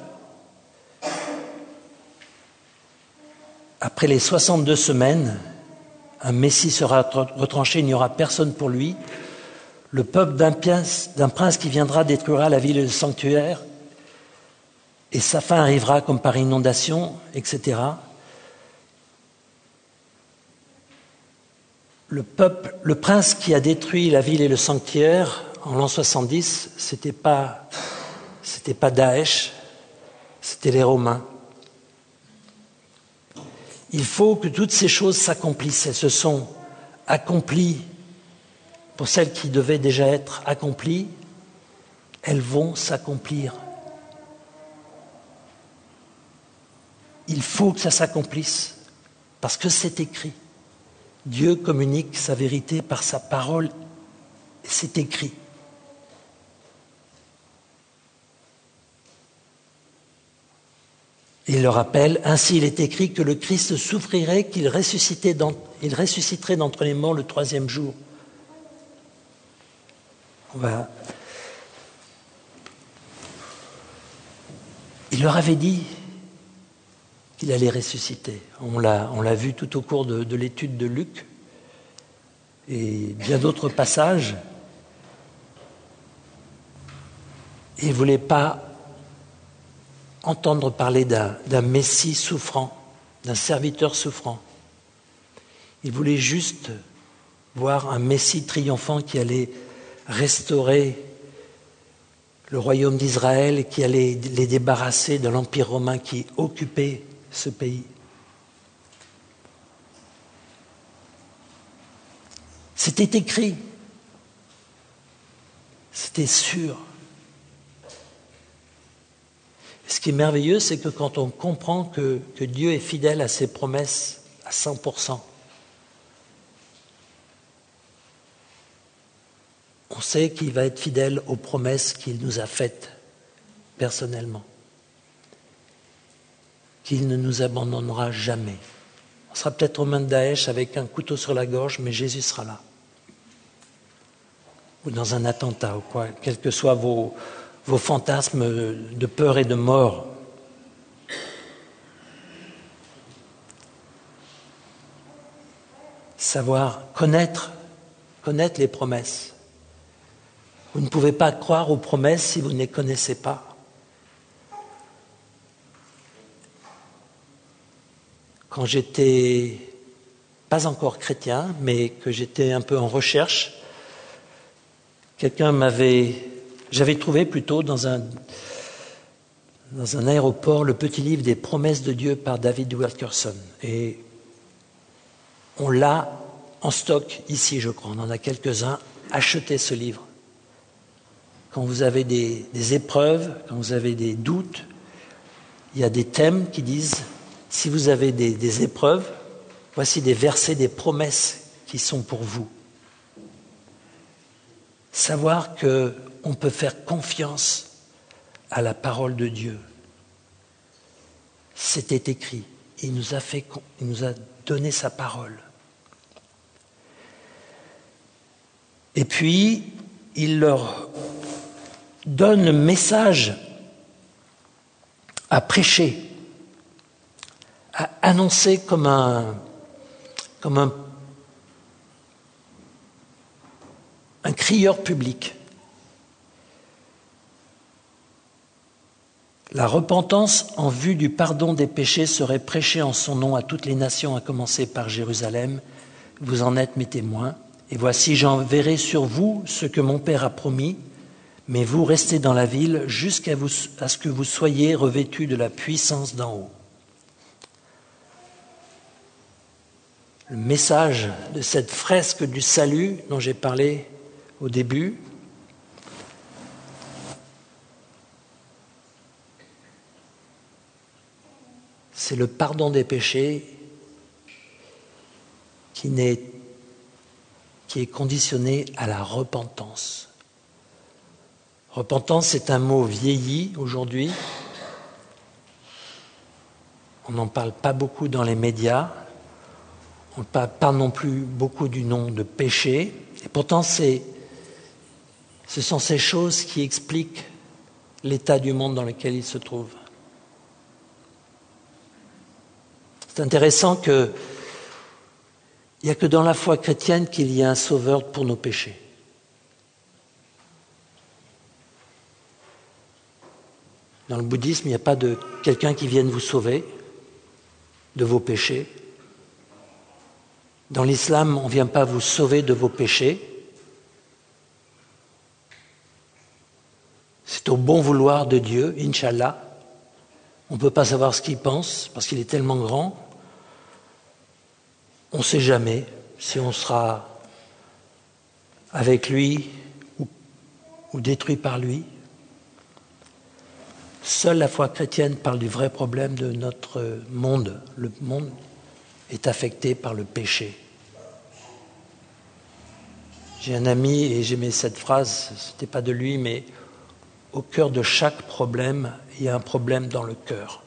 après les soixante-deux semaines, un Messie sera retranché, il n'y aura personne pour lui. Le peuple d'un prince, d'un prince qui viendra détruira la ville et le sanctuaire, et sa fin arrivera comme par inondation, et cetera. Le peuple, le prince qui a détruit la ville et le sanctuaire en l'an soixante-dix, c'était pas, c'était pas Daesh, c'était les Romains. Il faut que toutes ces choses s'accomplissent. Elles se sont accomplies pour celles qui devaient déjà être accomplies. Elles vont s'accomplir. Il faut que ça s'accomplisse parce que c'est écrit. Dieu communique sa vérité par sa parole et c'est écrit. Il le rappelle, ainsi il est écrit que le Christ souffrirait, qu'il ressuscitait dans, il ressusciterait d'entre les morts le troisième jour. On va... Il leur avait dit, qu'il allait ressusciter. On l'a, on l'a vu tout au cours de, de l'étude de Luc et bien d'autres passages. Il ne voulait pas entendre parler d'un, d'un Messie souffrant, d'un serviteur souffrant. Il voulait juste voir un Messie triomphant qui allait restaurer le royaume d'Israël et qui allait les débarrasser de l'Empire romain qui occupait ce pays. C'était écrit, c'était sûr. Ce qui est merveilleux, c'est que quand on comprend que, que Dieu est fidèle à ses promesses à cent pour cent, on sait qu'il va être fidèle aux promesses qu'il nous a faites personnellement, qu'il ne nous abandonnera jamais. On sera peut-être aux mains de Daesh avec un couteau sur la gorge, mais Jésus sera là. Ou dans un attentat, ou quoi, quels que soient vos, vos fantasmes de peur et de mort. Savoir connaître, connaître les promesses. Vous ne pouvez pas croire aux promesses si vous ne les connaissez pas. Quand j'étais pas encore chrétien, mais que j'étais un peu en recherche, quelqu'un m'avait, j'avais trouvé plutôt dans un, dans un aéroport le petit livre des promesses de Dieu par David Wilkerson. Et on l'a en stock ici, je crois. On en a quelques-uns. Achetez ce livre. Quand vous avez des, des épreuves, quand vous avez des doutes, il y a des thèmes qui disent, si vous avez des, des épreuves, voici des versets, des promesses qui sont pour vous. Savoir qu'on peut faire confiance à la parole de Dieu. C'était écrit. Il nous a fait, il nous a donné sa parole. Et puis, il leur donne le message à prêcher, à annoncer comme un, comme un, un crieur public. La repentance en vue du pardon des péchés serait prêchée en son nom à toutes les nations, à commencer par Jérusalem. Vous en êtes mes témoins. Et voici, j'enverrai sur vous ce que mon Père a promis, mais vous restez dans la ville jusqu'à vous, à ce que vous soyez revêtus de la puissance d'en haut. Le message de cette fresque du salut dont j'ai parlé au début, c'est le pardon des péchés qui, n'est, qui est conditionné à la repentance. Repentance, c'est un mot vieilli aujourd'hui. On n'en parle pas beaucoup dans les médias. On ne parle pas non plus beaucoup du nom de péché. Et pourtant, c'est, ce sont ces choses qui expliquent l'état du monde dans lequel il se trouve. C'est intéressant qu'il n'y a que dans la foi chrétienne qu'il y a un sauveur pour nos péchés. Dans le bouddhisme, il n'y a pas de quelqu'un qui vienne vous sauver de vos péchés. Dans l'islam, on ne vient pas vous sauver de vos péchés. C'est au bon vouloir de Dieu, Inch'Allah. On ne peut pas savoir ce qu'il pense parce qu'il est tellement grand. On ne sait jamais si on sera avec lui ou, ou détruit par lui. Seule la foi chrétienne parle du vrai problème de notre monde. Le monde est affecté par le péché. J'ai un ami et j'aimais cette phrase, ce n'était pas de lui, mais au cœur de chaque problème, il y a un problème dans le cœur.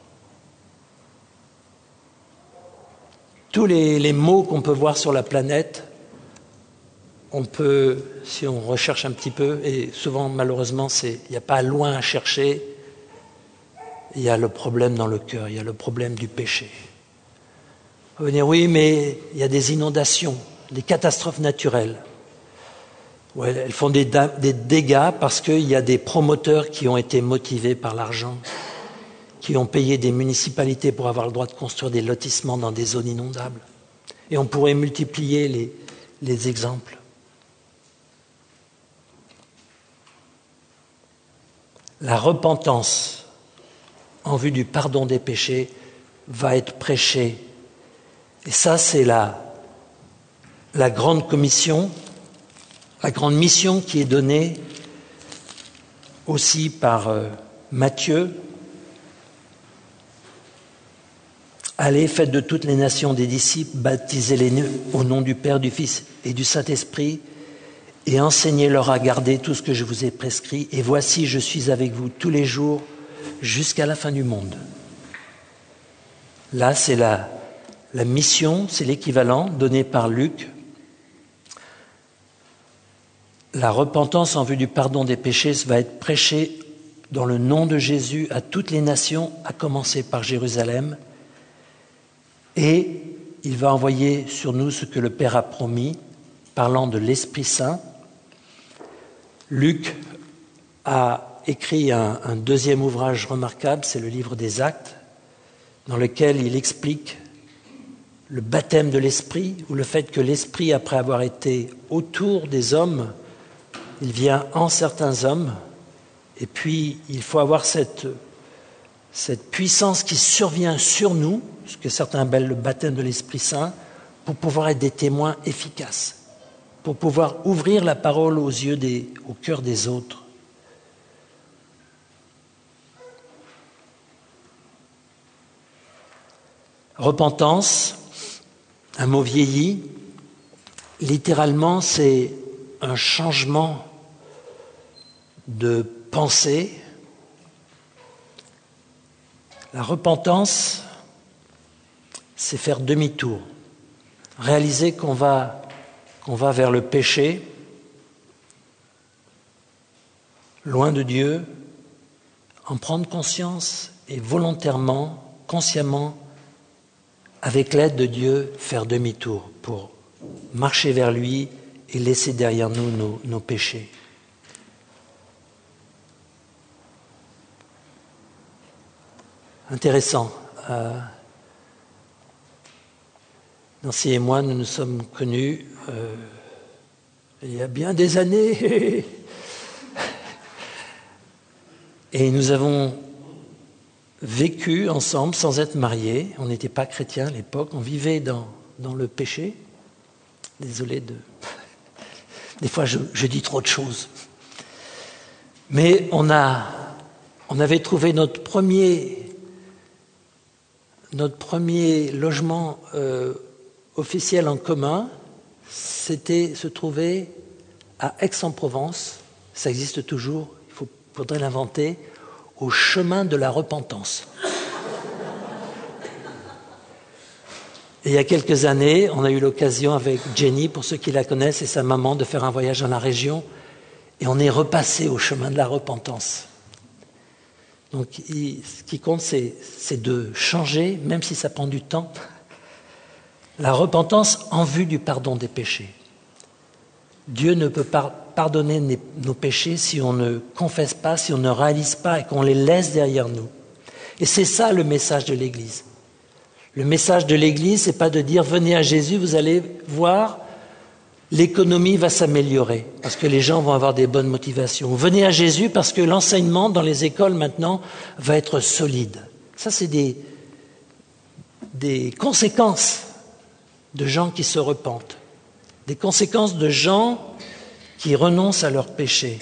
Tous les, les maux qu'on peut voir sur la planète, on peut, si on recherche un petit peu, et souvent malheureusement c'est, il n'y a pas loin à chercher, il y a le problème dans le cœur, il y a le problème du péché. On va dire, oui, mais il y a des inondations, des catastrophes naturelles. Ouais, elles font des, da- des dégâts parce qu'il y a des promoteurs qui ont été motivés par l'argent, qui ont payé des municipalités pour avoir le droit de construire des lotissements dans des zones inondables. Et on pourrait multiplier les, les exemples. La repentance en vue du pardon des péchés va être prêchée. Et ça, c'est la, la grande commission, la grande mission qui est donnée aussi par euh, Matthieu. Allez, faites de toutes les nations des disciples, baptisez-les au nom du Père, du Fils et du Saint-Esprit, et enseignez-leur à garder tout ce que je vous ai prescrit. Et voici, je suis avec vous tous les jours jusqu'à la fin du monde. Là, c'est la, la mission, c'est l'équivalent donné par Luc. La repentance en vue du pardon des péchés va être prêchée dans le nom de Jésus à toutes les nations, à commencer par Jérusalem. Et il va envoyer sur nous ce que le Père a promis, parlant de l'Esprit Saint. Luc a écrit un, un deuxième ouvrage remarquable, c'est le livre des Actes, dans lequel il explique le baptême de l'Esprit, ou le fait que l'Esprit, après avoir été autour des hommes, il vient en certains hommes, et puis il faut avoir cette, cette puissance qui survient sur nous, ce que certains appellent le baptême de l'Esprit Saint, pour pouvoir être des témoins efficaces, pour pouvoir ouvrir la parole aux yeux des, au cœur des autres. Repentance, un mot vieilli, littéralement c'est un changement de pensée. La repentance, c'est faire demi-tour, réaliser qu'on va, qu'on va vers le péché, loin de Dieu, en prendre conscience et volontairement, consciemment, avec l'aide de Dieu, faire demi-tour pour marcher vers lui et laisser derrière nous nos, nos péchés. Intéressant. Euh, Nancy et moi, nous nous sommes connus euh, il y a bien des années. Et nous avons vécu ensemble sans être mariés. On n'était pas chrétiens à l'époque, on vivait dans, dans le péché. Désolé de... Des fois, je, je dis trop de choses. Mais on, a, on avait trouvé notre premier, notre premier logement euh, officiel en commun. C'était se trouver à Aix-en-Provence. Ça existe toujours, il faut, faudrait l'inventer, au chemin de la repentance. Et il y a quelques années, on a eu l'occasion avec Jenny, pour ceux qui la connaissent, et sa maman, de faire un voyage dans la région, et on est repassé au chemin de la repentance. Donc, il, ce qui compte, c'est, c'est de changer, même si ça prend du temps, la repentance en vue du pardon des péchés. Dieu ne peut pas pardonner nos péchés si on ne confesse pas, si on ne réalise pas et qu'on les laisse derrière nous. Et c'est ça le message de l'Église. Le message de l'Église, c'est pas de dire « venez à Jésus, vous allez voir, l'économie va s'améliorer parce que les gens vont avoir des bonnes motivations. Venez à Jésus parce que l'enseignement dans les écoles maintenant va être solide. » Ça, c'est des, des conséquences de gens qui se repentent, des conséquences de gens qui renoncent à leurs péchés.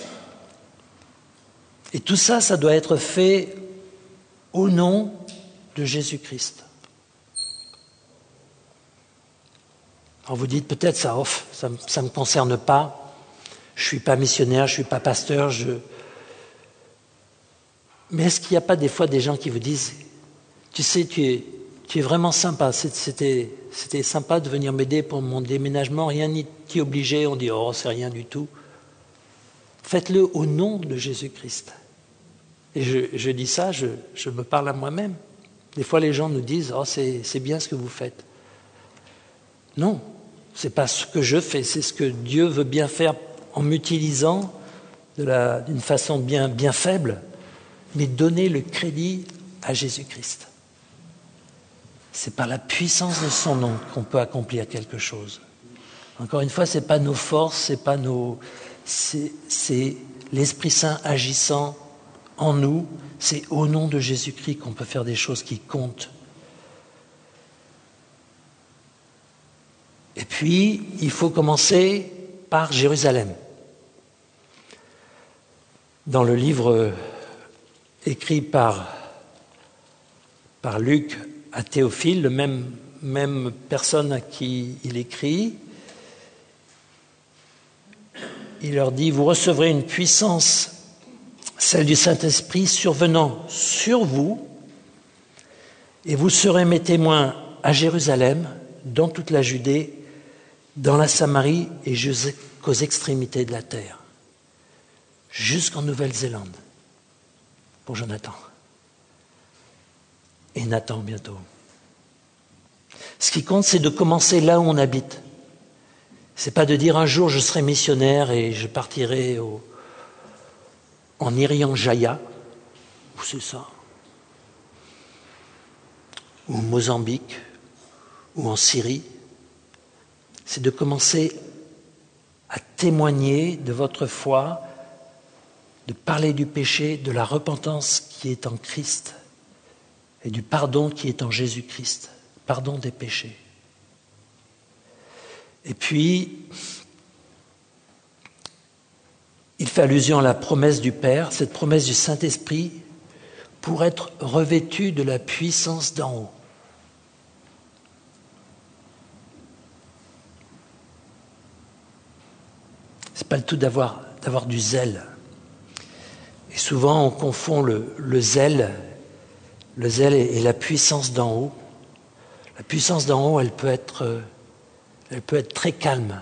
Et tout ça, ça doit être fait au nom de Jésus-Christ. Alors vous dites peut-être ça, off, ça ne me concerne pas, je ne suis pas missionnaire, je ne suis pas pasteur, je... Mais est-ce qu'il n'y a pas des fois des gens qui vous disent, tu sais, tu es, tu es vraiment sympa, c'était, c'était sympa de venir m'aider pour mon déménagement, rien n'y t'y obligeait, on dit, oh, c'est rien du tout. Faites-le au nom de Jésus-Christ. Et je, je dis ça, je, je me parle à moi-même. Des fois, les gens nous disent « Oh, c'est, c'est bien ce que vous faites ». Non, ce n'est pas ce que je fais, c'est ce que Dieu veut bien faire en m'utilisant de la, d'une façon bien, bien faible, mais donner le crédit à Jésus-Christ. C'est par la puissance de son nom qu'on peut accomplir quelque chose. Encore une fois, ce n'est pas nos forces, c'est pas nos, c'est, c'est l'Esprit Saint agissant en nous. C'est au nom de Jésus-Christ qu'on peut faire des choses qui comptent. Et puis, il faut commencer par Jérusalem. Dans le livre écrit par, par Luc à Théophile, le même, même personne à qui il écrit, il leur dit « Vous recevrez une puissance, celle du Saint-Esprit, survenant sur vous, et vous serez mes témoins à Jérusalem, dans toute la Judée, dans la Samarie et jusqu'aux extrémités de la terre. » Jusqu'en Nouvelle-Zélande, pour Jonathan. Et Nathan bientôt. Ce qui compte, c'est de commencer là où on habite. C'est pas de dire un jour je serai missionnaire et je partirai au, en Irian Jaya, où c'est ça, ou au Mozambique, ou en Syrie. C'est de commencer à témoigner de votre foi, de parler du péché, de la repentance qui est en Christ et du pardon qui est en Jésus-Christ, pardon des péchés. Et puis, il fait allusion à la promesse du Père, cette promesse du Saint-Esprit, pour être revêtu de la puissance d'en haut. C'est pas le tout d'avoir, d'avoir du zèle. Et souvent, on confond le, le zèle, le zèle et, et la puissance d'en haut. La puissance d'en haut, elle peut être, elle peut être très calme.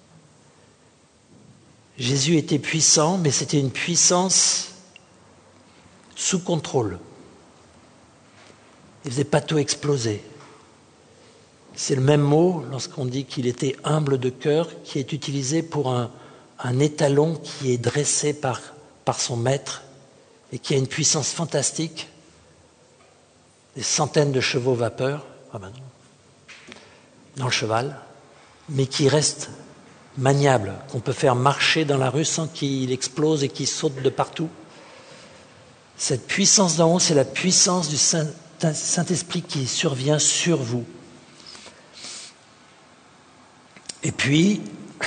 Jésus était puissant, mais c'était une puissance sous contrôle. Il ne faisait pas tout exploser. C'est le même mot, lorsqu'on dit qu'il était humble de cœur, qui est utilisé pour un, un étalon qui est dressé par par son maître et qui a une puissance fantastique, des centaines de chevaux vapeur, ah ben non, dans le cheval, mais qui reste maniable, qu'on peut faire marcher dans la rue sans qu'il explose et qu'il saute de partout. Cette puissance d'en haut, c'est la puissance du Saint, Saint-Esprit qui survient sur vous. Et puis,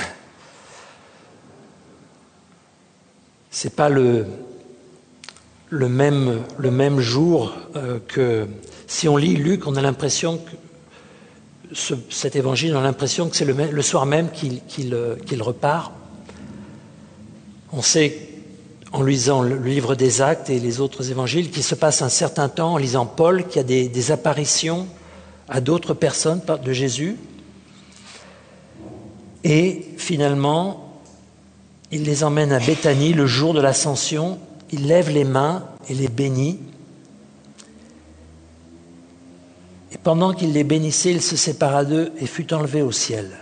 c'est pas le, le, même, le même jour euh, que... Si on lit Luc, on a l'impression que ce, cet évangile, on a l'impression que c'est le, le soir même qu'il, qu'il, qu'il repart. On sait, en lisant le livre des Actes et les autres évangiles, qu'il se passe un certain temps, en lisant Paul, qu'il y a des, des apparitions à d'autres personnes de Jésus. Et finalement, il les emmène à Béthanie le jour de l'ascension, il lève les mains et les bénit. Et pendant qu'il les bénissait, il se sépara d'eux et fut enlevé au ciel.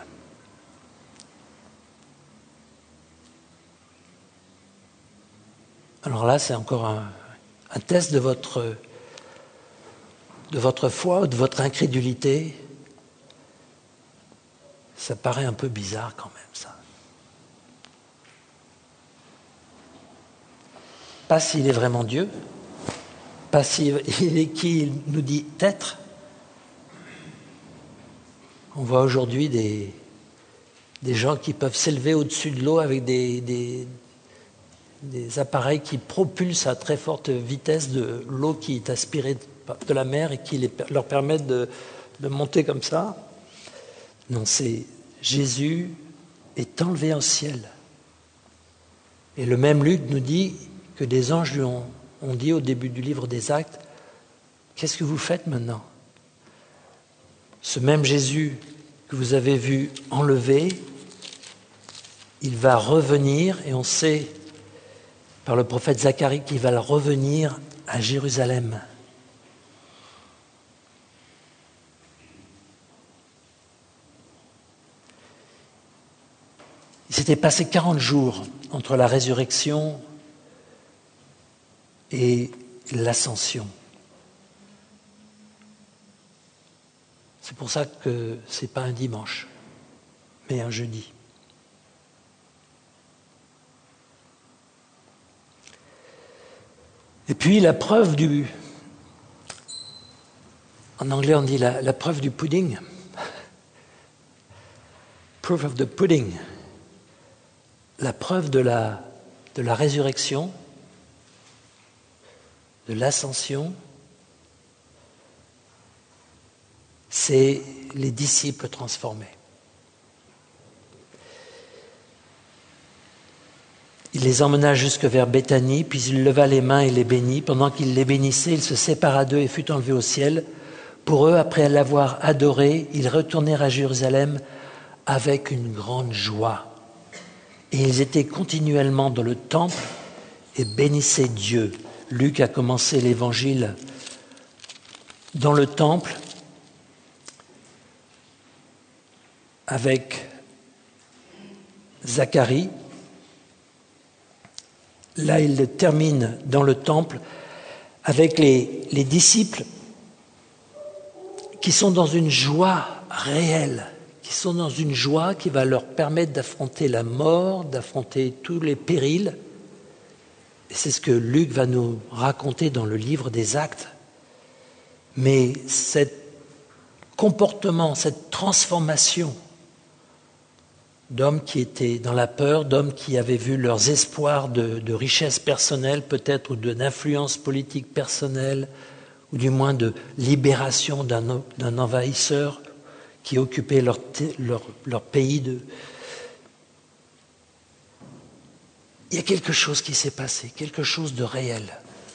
Alors là, c'est encore un, un test de votre, de votre foi, de votre incrédulité. Ça paraît un peu bizarre quand même, ça. Pas s'il est vraiment Dieu, pas s'il est qui il nous dit être. On voit aujourd'hui des, des gens qui peuvent s'élever au-dessus de l'eau avec des, des, des appareils qui propulsent à très forte vitesse de l'eau qui est aspirée de la mer et qui les, leur permettent de, de monter comme ça. Non, c'est Jésus est enlevé au ciel. Et le même Luc nous dit que des anges lui ont, ont dit au début du livre des Actes, « Qu'est-ce que vous faites maintenant ?» Ce même Jésus que vous avez vu enlevé, il va revenir, et on sait par le prophète Zacharie qu'il va revenir à Jérusalem. Il s'était passé quarante jours entre la résurrection et l'ascension. C'est pour ça que ce n'est pas un dimanche, mais un jeudi. Et puis la preuve du... En anglais on dit la, la preuve du pudding. Proof of the pudding. La preuve de la, de la résurrection, de l'ascension, c'est les disciples transformés. Il les emmena jusque vers Béthanie, puis il leva les mains et les bénit. Pendant qu'il les bénissait, il se sépara d'eux et fut enlevé au ciel. Pour eux, après l'avoir adoré, ils retournèrent à Jérusalem avec une grande joie. Et ils étaient continuellement dans le temple et bénissaient Dieu. Luc a commencé l'évangile dans le temple avec Zacharie. Là, il le termine dans le temple avec les, les disciples qui sont dans une joie réelle, qui sont dans une joie qui va leur permettre d'affronter la mort, d'affronter tous les périls. Et c'est ce que Luc va nous raconter dans le livre des Actes. Mais ce comportement, cette transformation d'hommes qui étaient dans la peur, d'hommes qui avaient vu leurs espoirs de, de richesse personnelle peut-être, ou de, d'influence politique personnelle, ou du moins de libération d'un, d'un envahisseur qui occupait leur, leur, leur pays. De... Il y a quelque chose qui s'est passé, quelque chose de réel.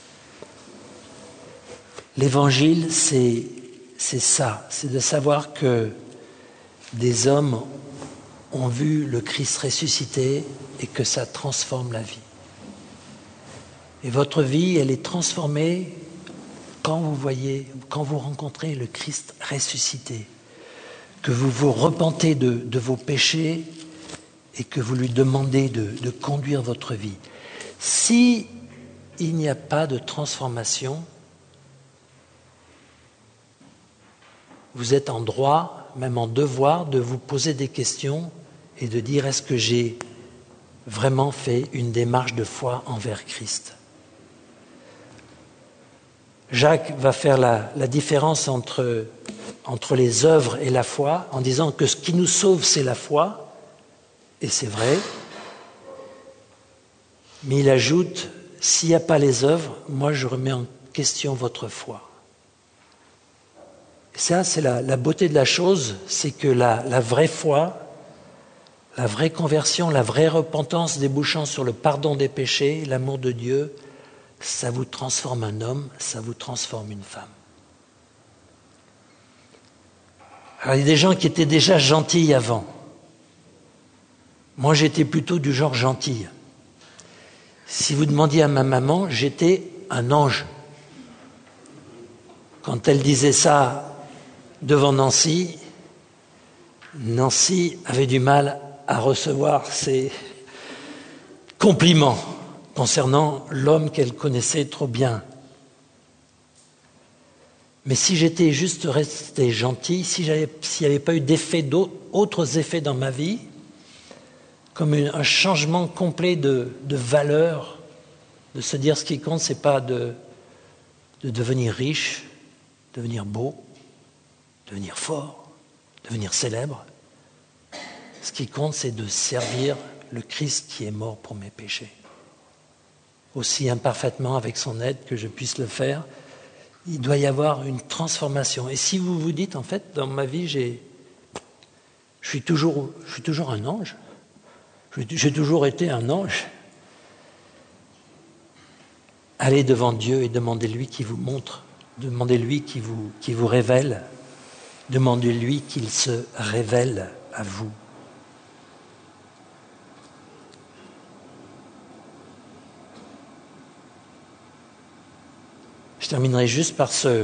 L'évangile, c'est, c'est ça, c'est de savoir que des hommes ont vu le Christ ressuscité et que ça transforme la vie. Et votre vie, elle est transformée quand vous voyez, quand vous rencontrez le Christ ressuscité, que vous vous repentez de, de vos péchés et que vous lui demandez de, de conduire votre vie. Si il n'y a pas de transformation, vous êtes en droit, même en devoir, de vous poser des questions et de dire est-ce que j'ai vraiment fait une démarche de foi envers Christ ? Jacques va faire la, la différence entre, entre les œuvres et la foi en disant que ce qui nous sauve, c'est la foi, et c'est vrai, mais il ajoute, s'il n'y a pas les œuvres, moi je remets en question votre foi. Et ça, c'est la, la beauté de la chose, c'est que la, la vraie foi, la vraie conversion, la vraie repentance débouchant sur le pardon des péchés, l'amour de Dieu, ça vous transforme un homme, ça vous transforme une femme. Alors, il y a des gens qui étaient déjà gentils avant. Moi, j'étais plutôt du genre gentil. Si vous demandiez à ma maman, j'étais un ange. Quand elle disait ça devant Nancy, Nancy avait du mal à recevoir ces compliments concernant l'homme qu'elle connaissait trop bien. Mais si j'étais juste resté gentil, si j'avais, s'il n'y avait pas eu d'effets, d'autres effets dans ma vie, comme une, un changement complet de, de valeur, de se dire ce qui compte, ce n'est pas de, de devenir riche, devenir beau, devenir fort, devenir célèbre. Ce qui compte, c'est de servir le Christ qui est mort pour mes péchés. Aussi imparfaitement avec son aide que je puisse le faire, il doit y avoir une transformation. Et si vous vous dites, en fait, dans ma vie, j'ai, je suis toujours, je suis toujours un ange, j'ai toujours été un ange, allez devant Dieu et demandez-lui qu'il vous montre, demandez-lui qu'il vous, qu'il vous révèle, demandez-lui qu'il se révèle à vous. Je terminerai juste par ce,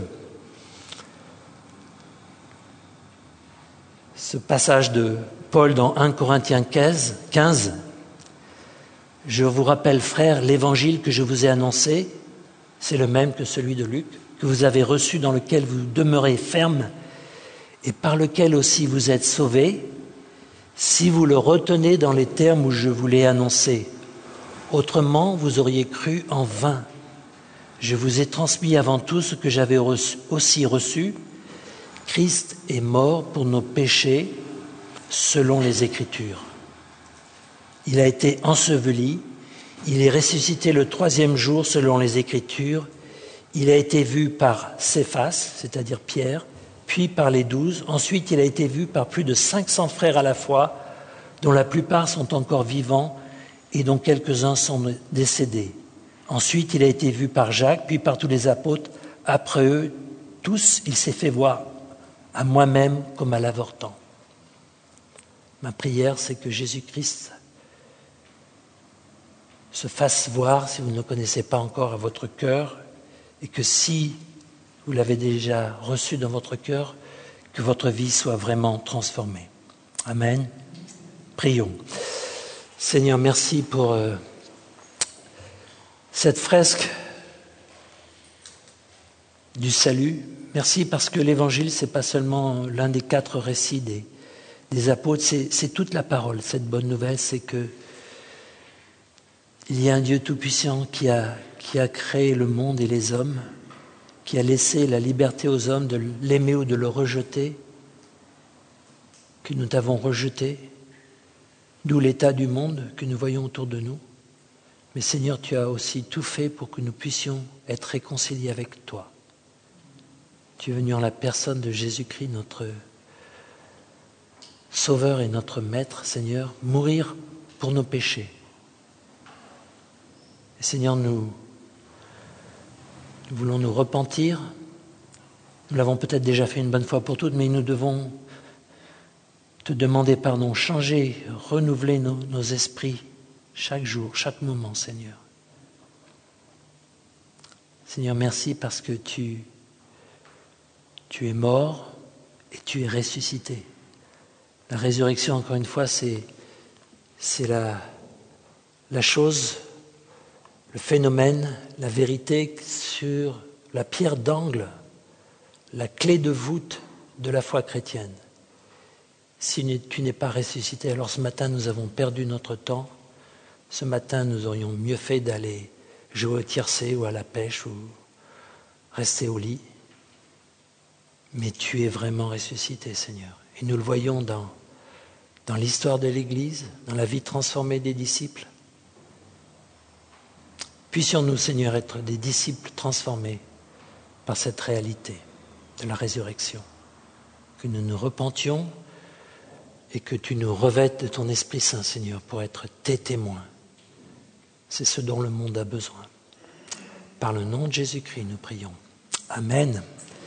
ce passage de Paul dans premier Corinthiens quinze. « Je vous rappelle, frères, l'évangile que je vous ai annoncé, c'est le même que celui de Luc, que vous avez reçu, dans lequel vous demeurez ferme et par lequel aussi vous êtes sauvés, si vous le retenez dans les termes où je vous l'ai annoncé. Autrement, vous auriez cru en vain. Je vous ai transmis avant tout ce que j'avais aussi reçu. Christ est mort pour nos péchés, selon les Écritures. Il a été enseveli, il est ressuscité le troisième jour, selon les Écritures. Il a été vu par Céphas, c'est-à-dire Pierre, puis par les douze. Ensuite, il a été vu par plus de cinq cents frères à la fois, dont la plupart sont encore vivants et dont quelques-uns sont décédés. Ensuite, il a été vu par Jacques, puis par tous les apôtres. Après eux, tous, il s'est fait voir à moi-même comme à l'avortant. Ma prière, c'est que Jésus-Christ se fasse voir, si vous ne le connaissez pas encore, à votre cœur, et que si vous l'avez déjà reçu dans votre cœur, que votre vie soit vraiment transformée. Amen. Prions. Seigneur, merci pour euh, cette fresque du salut. Merci parce que l'Évangile, ce n'est pas seulement l'un des quatre récits des, des apôtres, c'est, c'est toute la parole. Cette bonne nouvelle, c'est que il y a un Dieu tout-puissant qui a, qui a créé le monde et les hommes, qui a laissé la liberté aux hommes de l'aimer ou de le rejeter, que nous t'avons rejeté, d'où l'état du monde que nous voyons autour de nous. Mais Seigneur, tu as aussi tout fait pour que nous puissions être réconciliés avec toi. Tu es venu en la personne de Jésus-Christ, notre Sauveur et notre Maître, Seigneur, mourir pour nos péchés. Et Seigneur, nous, nous voulons nous repentir. Nous l'avons peut-être déjà fait une bonne fois pour toutes, mais nous devons te demander pardon, changer, renouveler nos, nos esprits chaque jour, chaque moment, Seigneur. Seigneur, merci parce que tu, tu es mort et tu es ressuscité. La résurrection, encore une fois, c'est, c'est la, la chose, le phénomène, la vérité sur la pierre d'angle, la clé de voûte de la foi chrétienne. Si tu n'es pas ressuscité, alors ce matin nous avons perdu notre temps. Ce matin nous aurions mieux fait d'aller jouer au tiercé ou à la pêche ou rester au lit. Mais tu es vraiment ressuscité, Seigneur. Et nous le voyons dans, dans l'histoire de l'Église, dans la vie transformée des disciples. Puissions-nous, Seigneur, être des disciples transformés par cette réalité de la résurrection. Que nous nous repentions et que tu nous revêtes de ton Esprit Saint, Seigneur, pour être tes témoins. C'est ce dont le monde a besoin. Par le nom de Jésus-Christ, nous prions. Amen.